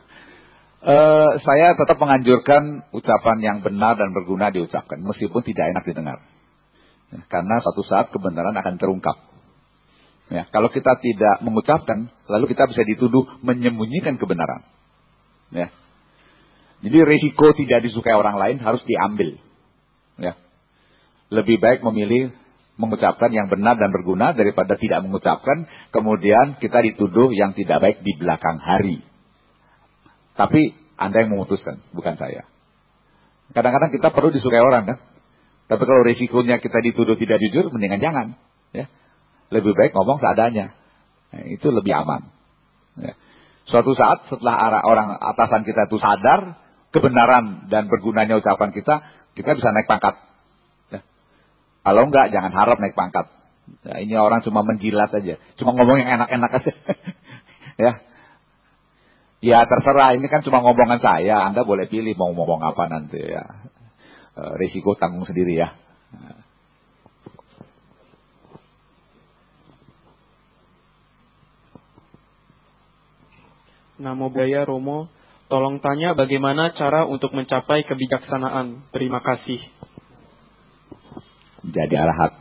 saya tetap menganjurkan ucapan yang benar dan berguna diucapkan, meskipun tidak enak didengar. Ya, karena suatu saat kebenaran akan terungkap. Ya, kalau kita tidak mengucapkan, lalu kita bisa dituduh menyembunyikan kebenaran. Ya. Jadi risiko tidak disukai orang lain harus diambil. Ya. Lebih baik memilih mengucapkan yang benar dan berguna daripada tidak mengucapkan, kemudian kita dituduh yang tidak baik di belakang hari. Tapi Anda yang memutuskan, bukan saya. Kadang-kadang kita perlu disukai orang kan. Tapi kalau risikonya kita dituduh tidak jujur, mendingan jangan. Ya. Lebih baik ngomong seadanya. Nah, itu lebih aman. Ya. Suatu saat setelah orang atasan kita itu sadar kebenaran dan bergunanya ucapan kita bisa naik pangkat. Kalau enggak, jangan harap naik pangkat. Ya, ini orang cuma menjilat aja. Cuma ngomong yang enak-enak aja. Ya. Ya terserah, ini kan cuma ngomongan saya. Anda boleh pilih mau ngomong apa nanti ya. Risiko tanggung sendiri ya. Namo Buddhaya Romo, tolong tanya bagaimana cara untuk mencapai kebijaksanaan. Terima kasih. Jadi arahat.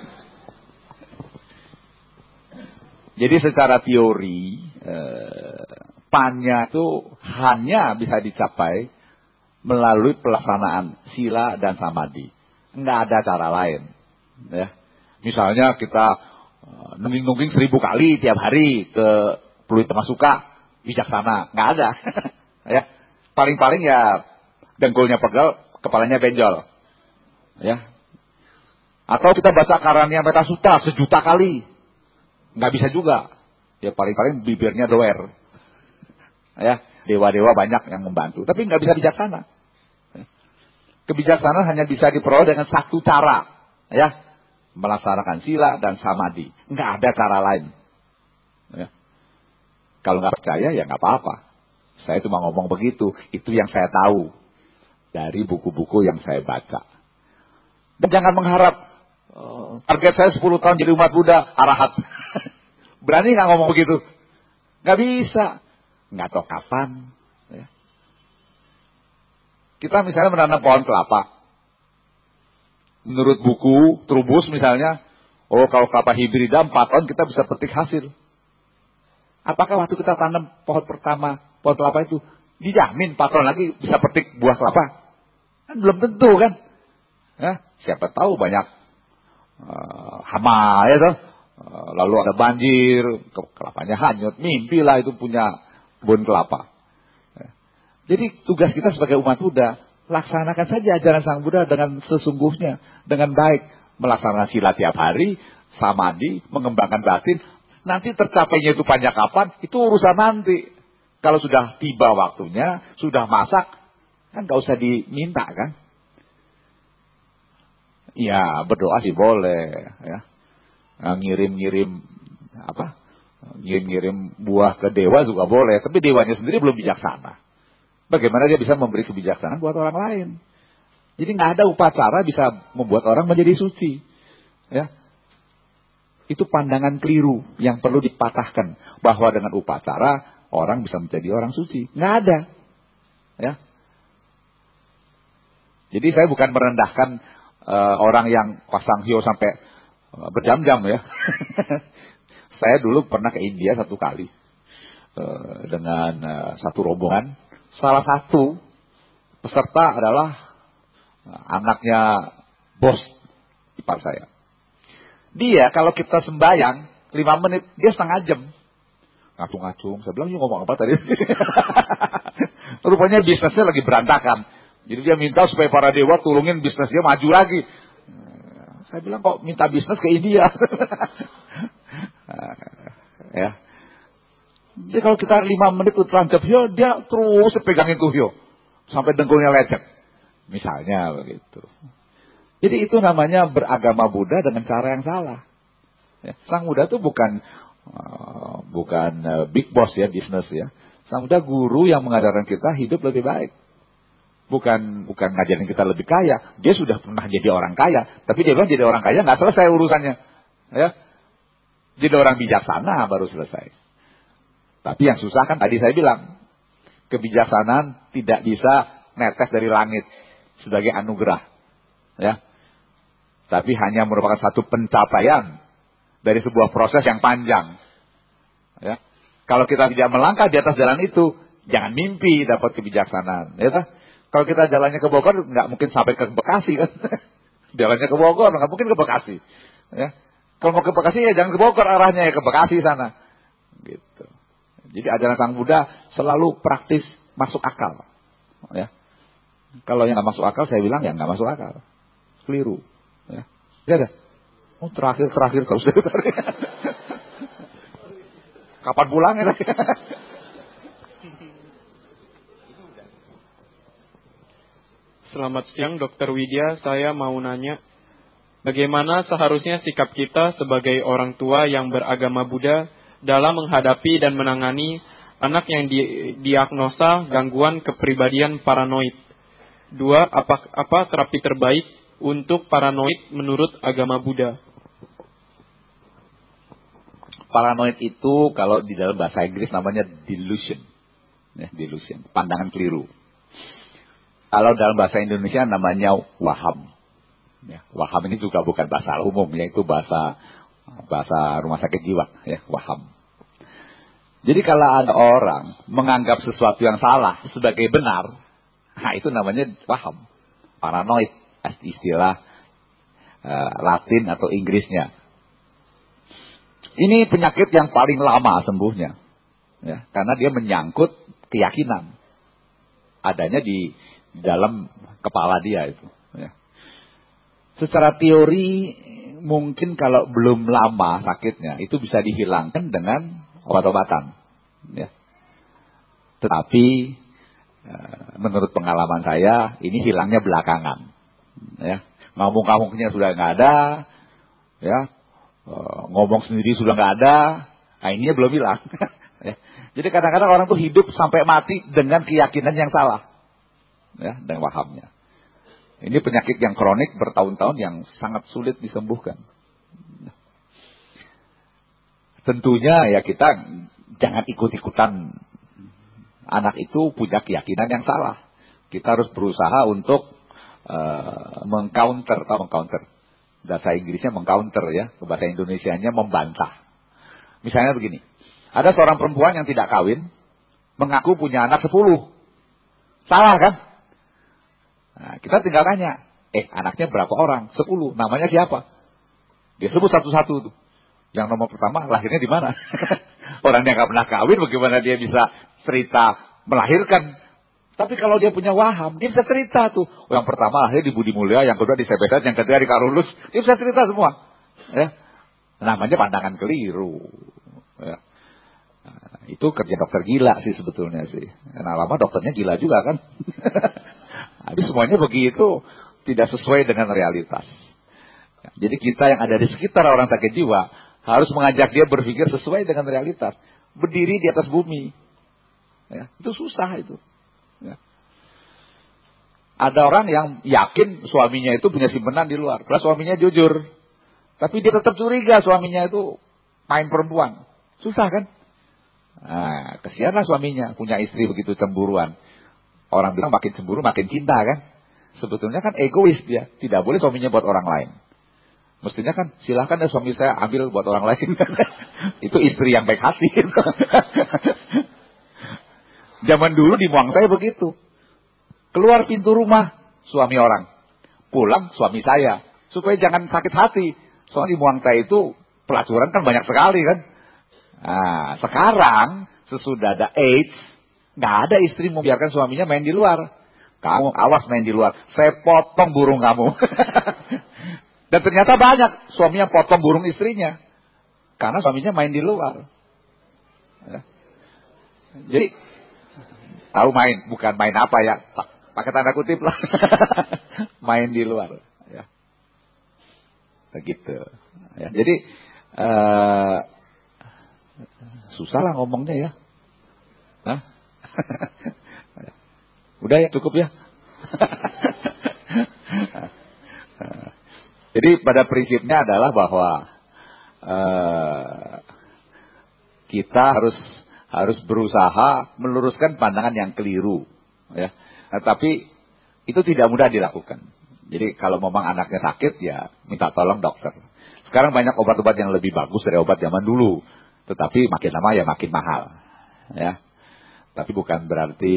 Jadi secara teori Panya itu hanya bisa dicapai melalui pelaksanaan sila dan samadhi. Enggak ada cara lain. Ya. Misalnya kita nungging-nungging 1000 kali tiap hari ke Pluit Masuka, bijaksana. Enggak ada. Ya. Paling-paling ya dengkulnya pegal, kepalanya benjol. Ya. Atau kita baca Karania Metta Sutta 1.000.000 kali. Enggak bisa juga. Ya paling-paling bibirnya doer. Ya, dewa-dewa banyak yang membantu, tapi nggak bisa bijaksana. Kebijaksanaan hanya bisa diperoleh dengan satu cara, ya, melaksanakan sila dan samadhi. Nggak ada cara lain. Ya. Kalau nggak percaya ya nggak apa-apa. Saya cuma ngomong begitu. Itu yang saya tahu dari buku-buku yang saya baca. Dan jangan mengharap target saya 10 tahun jadi umat Buddha, arahat. Berani nggak ngomong begitu? Nggak bisa. Nggak tahu kapan. Ya. Kita misalnya menanam pohon kelapa. Menurut buku Trubus misalnya, kalau kelapa hibrida 4 tahun kita bisa petik hasil. Apakah waktu kita tanam pohon pertama, pohon kelapa itu, dijamin 4 tahun lagi bisa petik buah kelapa? Kan belum tentu kan. Ya, siapa tahu banyak hama ya toh. Lalu ada banjir, kelapanya hanyut, mimpilah itu punya kebun kelapa. Jadi tugas kita sebagai umat Buddha, laksanakan saja ajaran Sang Buddha dengan sesungguhnya, dengan baik. Melaksanakan sila tiap hari, samadhi, mengembangkan batin. Nanti tercapainya itu panjang kapan, itu urusan nanti. Kalau sudah tiba waktunya, sudah masak, kan gak usah diminta kan. Ya berdoa sih boleh. Ya. Ngirim-ngirim buah ke dewa juga boleh, tapi dewanya sendiri belum bijaksana. Bagaimana dia bisa memberi kebijaksanaan buat orang lain? Jadi nggak ada upacara bisa membuat orang menjadi suci. Ya, itu pandangan keliru yang perlu dipatahkan, bahwa dengan upacara orang bisa menjadi orang suci. Nggak ada. Ya. Jadi saya bukan merendahkan orang yang pasang hio sampai berjam-jam ya. Saya dulu pernah ke India 1 kali dengan satu rombongan. Salah satu peserta adalah anaknya bos ipar saya. Dia kalau kita sembahyang 5 menit, dia setengah jam. Ngacung-ngacung. Saya bilang, ngomong apa tadi? Rupanya bisnisnya lagi berantakan. Jadi dia minta supaya para dewa tulungin bisnis dia maju lagi. Saya bilang, kok minta bisnis ke India? Ya. Jadi kalau kita 5 menit terlanjur hio, dia terus pegangin tuh hio sampai dengkulnya lecet. Misalnya begitu. Jadi itu namanya beragama Buddha dengan cara yang salah. Ya. Sang Buddha itu bukan big boss ya, bisnis ya. Sang Buddha guru yang mengajarkan kita hidup lebih baik. Bukan ngajarin kita lebih kaya. Dia sudah pernah jadi orang kaya, tapi dia bilang jadi orang kaya nggak selesai urusannya. Ya. Jadi orang bijaksana baru selesai. Tapi yang susah kan tadi saya bilang, kebijaksanaan tidak bisa netes dari langit sebagai anugerah. Ya. Tapi hanya merupakan satu pencapaian dari sebuah proses yang panjang. Ya. Kalau kita tidak melangkah di atas jalan itu, jangan mimpi dapat kebijaksanaan. Ya. Kalau kita jalannya ke Bogor, nggak mungkin sampai ke Bekasi kan. Jalannya ke Bogor, nggak mungkin ke Bekasi. Ya. Kalau mau ke Bekasi ya jangan ke Bogor arahnya, ya ke Bekasi sana. Gitu. Jadi ajaran Sang Buddha selalu praktis, masuk akal. Ya. Kalau yang nggak masuk akal, saya bilang ya nggak masuk akal. Keliru. Ya. Ya. Terakhir kalau sudah tarik. Kapan pulangnya? Selamat siang Dr. Widya, saya mau nanya, bagaimana seharusnya sikap kita sebagai orang tua yang beragama Buddha dalam menghadapi dan menangani anak yang diagnosa gangguan kepribadian paranoid? 2. Apa terapi terbaik untuk paranoid menurut agama Buddha? Paranoid itu kalau di dalam bahasa Inggris namanya delusion. Ya, delusion, pandangan keliru. Kalau dalam bahasa Indonesia namanya waham. Ya, waham ini juga bukan bahasa umum, yaitu bahasa rumah sakit jiwa, ya, waham. Jadi kalau ada orang menganggap sesuatu yang salah sebagai benar, nah itu namanya paham. Paranoid, istilah Latin atau Inggrisnya. Ini penyakit yang paling lama sembuhnya, ya, karena dia menyangkut keyakinan adanya di dalam kepala dia itu. Ya. Secara teori mungkin kalau belum lama sakitnya itu bisa dihilangkan dengan obat-obatan, ya. Tetapi menurut pengalaman saya ini hilangnya belakangan, ya. Ngamuk-ngamuknya sudah nggak ada, ya. Ngomong sendiri sudah nggak ada, nah ininya belum hilang. Ya. Jadi kadang-kadang orang tuh hidup sampai mati dengan keyakinan yang salah, ya, dengan pahamnya. Ini penyakit yang kronik bertahun-tahun yang sangat sulit disembuhkan. Tentunya ya kita jangan ikut-ikutan anak itu punya keyakinan yang salah. Kita harus berusaha untuk mengcounter. Bahasa Inggrisnya mengcounter, ya. Bahasa Indonesianya membantah. Misalnya begini. Ada seorang perempuan yang tidak kawin, mengaku punya anak 10. Salah kan? Nah, kita tinggal tanya, anaknya berapa orang? 10. Namanya siapa? Dia sebut satu-satu tuh. Yang nomor pertama lahirnya di mana? Orang yang nggak pernah kawin, bagaimana dia bisa cerita melahirkan? Tapi kalau dia punya waham, dia bisa cerita tuh. Yang pertama lahir di Budi Mulia, yang kedua di Sebedat, yang ketiga di Karulus. Dia bisa cerita semua. Ya. Namanya pandangan keliru. Ya. Nah, itu kerja dokter gila sih sebetulnya sih. Karena lama dokternya gila juga kan. Tapi semuanya begitu, tidak sesuai dengan realitas. Ya, jadi kita yang ada di sekitar orang sakit jiwa harus mengajak dia berpikir sesuai dengan realitas. Berdiri di atas bumi. Ya, itu susah itu. Ya. Ada orang yang yakin suaminya itu punya simpenan di luar. Kalau suaminya jujur. Tapi dia tetap curiga suaminya itu main perempuan. Susah kan? Nah, kesianlah suaminya punya istri begitu cemburuan. Orang bilang makin cemburu makin cinta kan? Sebetulnya kan egois dia. Tidak boleh suaminya buat orang lain. Mestinya kan silahkan ya suami saya ambil buat orang lain. Itu istri yang baik hati. Zaman dulu di Muangtai begitu. Keluar pintu rumah suami orang. Pulang suami saya. Supaya jangan sakit hati. Soalnya di Muangtai itu pelacuran kan banyak sekali kan. Nah, sekarang sesudah ada AIDS, nggak ada istri membiarkan suaminya main di luar. Kamu awas main di luar, saya potong burung kamu. Dan ternyata banyak suami yang potong burung istrinya karena suaminya main di luar. Ya. Jadi tahu main, bukan main apa ya, pakai tanda kutip lah. Main di luar. Ya. Begitu. Ya. Jadi susah lah ngomongnya ya. Hah? Udah ya, cukup ya. Jadi pada prinsipnya adalah bahwa kita harus berusaha meluruskan pandangan yang keliru, ya. Nah, tapi itu tidak mudah dilakukan. Jadi kalau memang anaknya sakit ya minta tolong dokter. Sekarang banyak obat-obat yang lebih bagus dari obat zaman dulu, tetapi makin lama ya makin mahal, ya. Tapi bukan berarti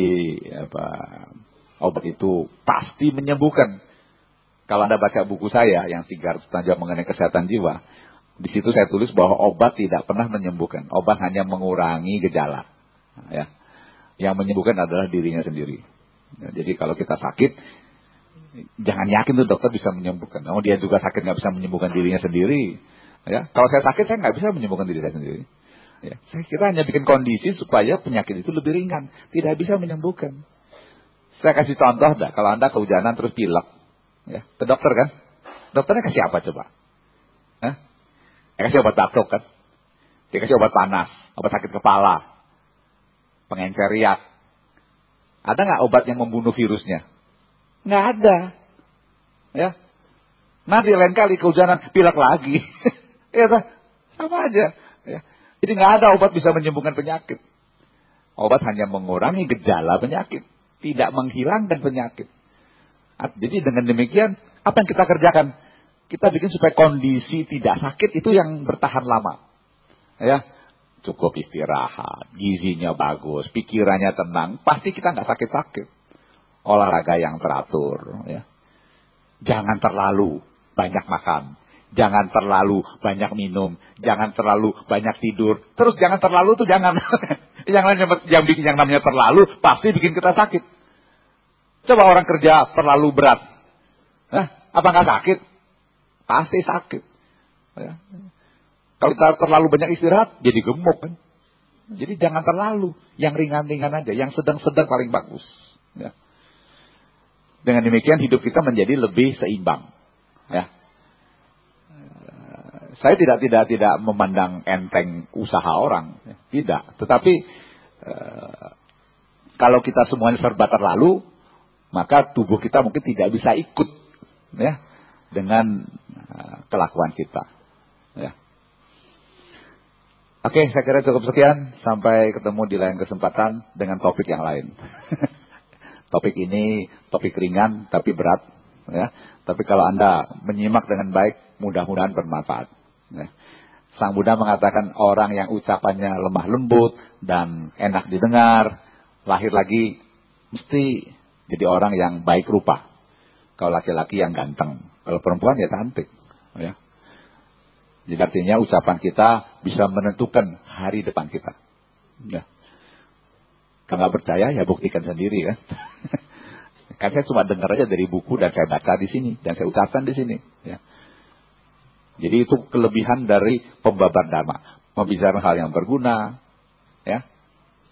obat itu pasti menyembuhkan. Kalau Anda baca buku saya yang 300 tajam mengenai kesehatan jiwa, di situ saya tulis bahwa obat tidak pernah menyembuhkan. Obat hanya mengurangi gejala. Ya. Yang menyembuhkan adalah dirinya sendiri. Ya, jadi kalau kita sakit, jangan yakin tuh dokter bisa menyembuhkan. Oh, dia juga sakit nggak bisa menyembuhkan dirinya sendiri. Ya. Kalau saya sakit, saya nggak bisa menyembuhkan diri saya sendiri. Ya. Saya kira hanya bikin kondisi supaya penyakit itu lebih ringan. Tidak bisa menyembuhkan. Saya kasih contoh dah. Kalau Anda kehujanan terus pilek, ya, ke dokter kan? Dokternya kasih apa coba? Hah? Dia kasih obat batuk kan? Dia kasih obat panas, obat sakit kepala, pengencer riak. Ada nggak obat yang membunuh virusnya? Nggak ada. Ya. Nanti lain kali kehujanan pilek lagi. Ya, sama aja. Ya. Jadi nggak ada obat bisa menyembuhkan penyakit. Obat hanya mengurangi gejala penyakit, tidak menghilangkan penyakit. Jadi dengan demikian, apa yang kita kerjakan? Kita bikin supaya kondisi tidak sakit itu yang bertahan lama. Ya, cukup istirahat, gizinya bagus, pikirannya tenang, pasti kita nggak sakit-sakit. Olahraga yang teratur, ya. Jangan terlalu banyak makan, jangan terlalu banyak minum, jangan terlalu banyak tidur. Terus jangan terlalu tuh jangan. yang bikin yang namanya terlalu pasti bikin kita sakit. Coba orang kerja terlalu berat, apa nggak sakit? Pasti sakit. Ya. Kalau kita terlalu banyak istirahat, jadi gemuk kan. Jadi jangan terlalu, yang ringan-ringan aja, yang sedang-sedang paling bagus. Ya. Dengan demikian hidup kita menjadi lebih seimbang. Ya. Saya tidak memandang enteng usaha orang, tidak. Tetapi kalau kita semuanya serba terlalu, maka tubuh kita mungkin tidak bisa ikut, ya, dengan kelakuan kita. Ya. Oke, saya kira cukup sekian. Sampai ketemu di lain kesempatan dengan topik yang lain. Topik ini topik ringan tapi berat, ya. Tapi kalau Anda menyimak dengan baik, mudah-mudahan bermanfaat. Ya. Sang Buddha mengatakan orang yang ucapannya lemah lembut dan enak didengar, lahir lagi mesti jadi orang yang baik rupa. Kalau laki-laki yang ganteng, kalau perempuan ya cantik, ya. Jadi artinya ucapan kita bisa menentukan hari depan kita. Ya. Kalau nggak percaya ya buktikan sendiri kan. Kan saya cuma dengar aja dari buku dan saya baca di sini dan saya ucapkan di sini. Ya. Jadi itu kelebihan dari pembabar dharma, membicarakan hal yang berguna, ya,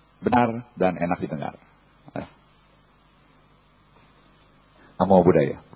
benar dan enak didengar. Ya. Namo Buddhaya.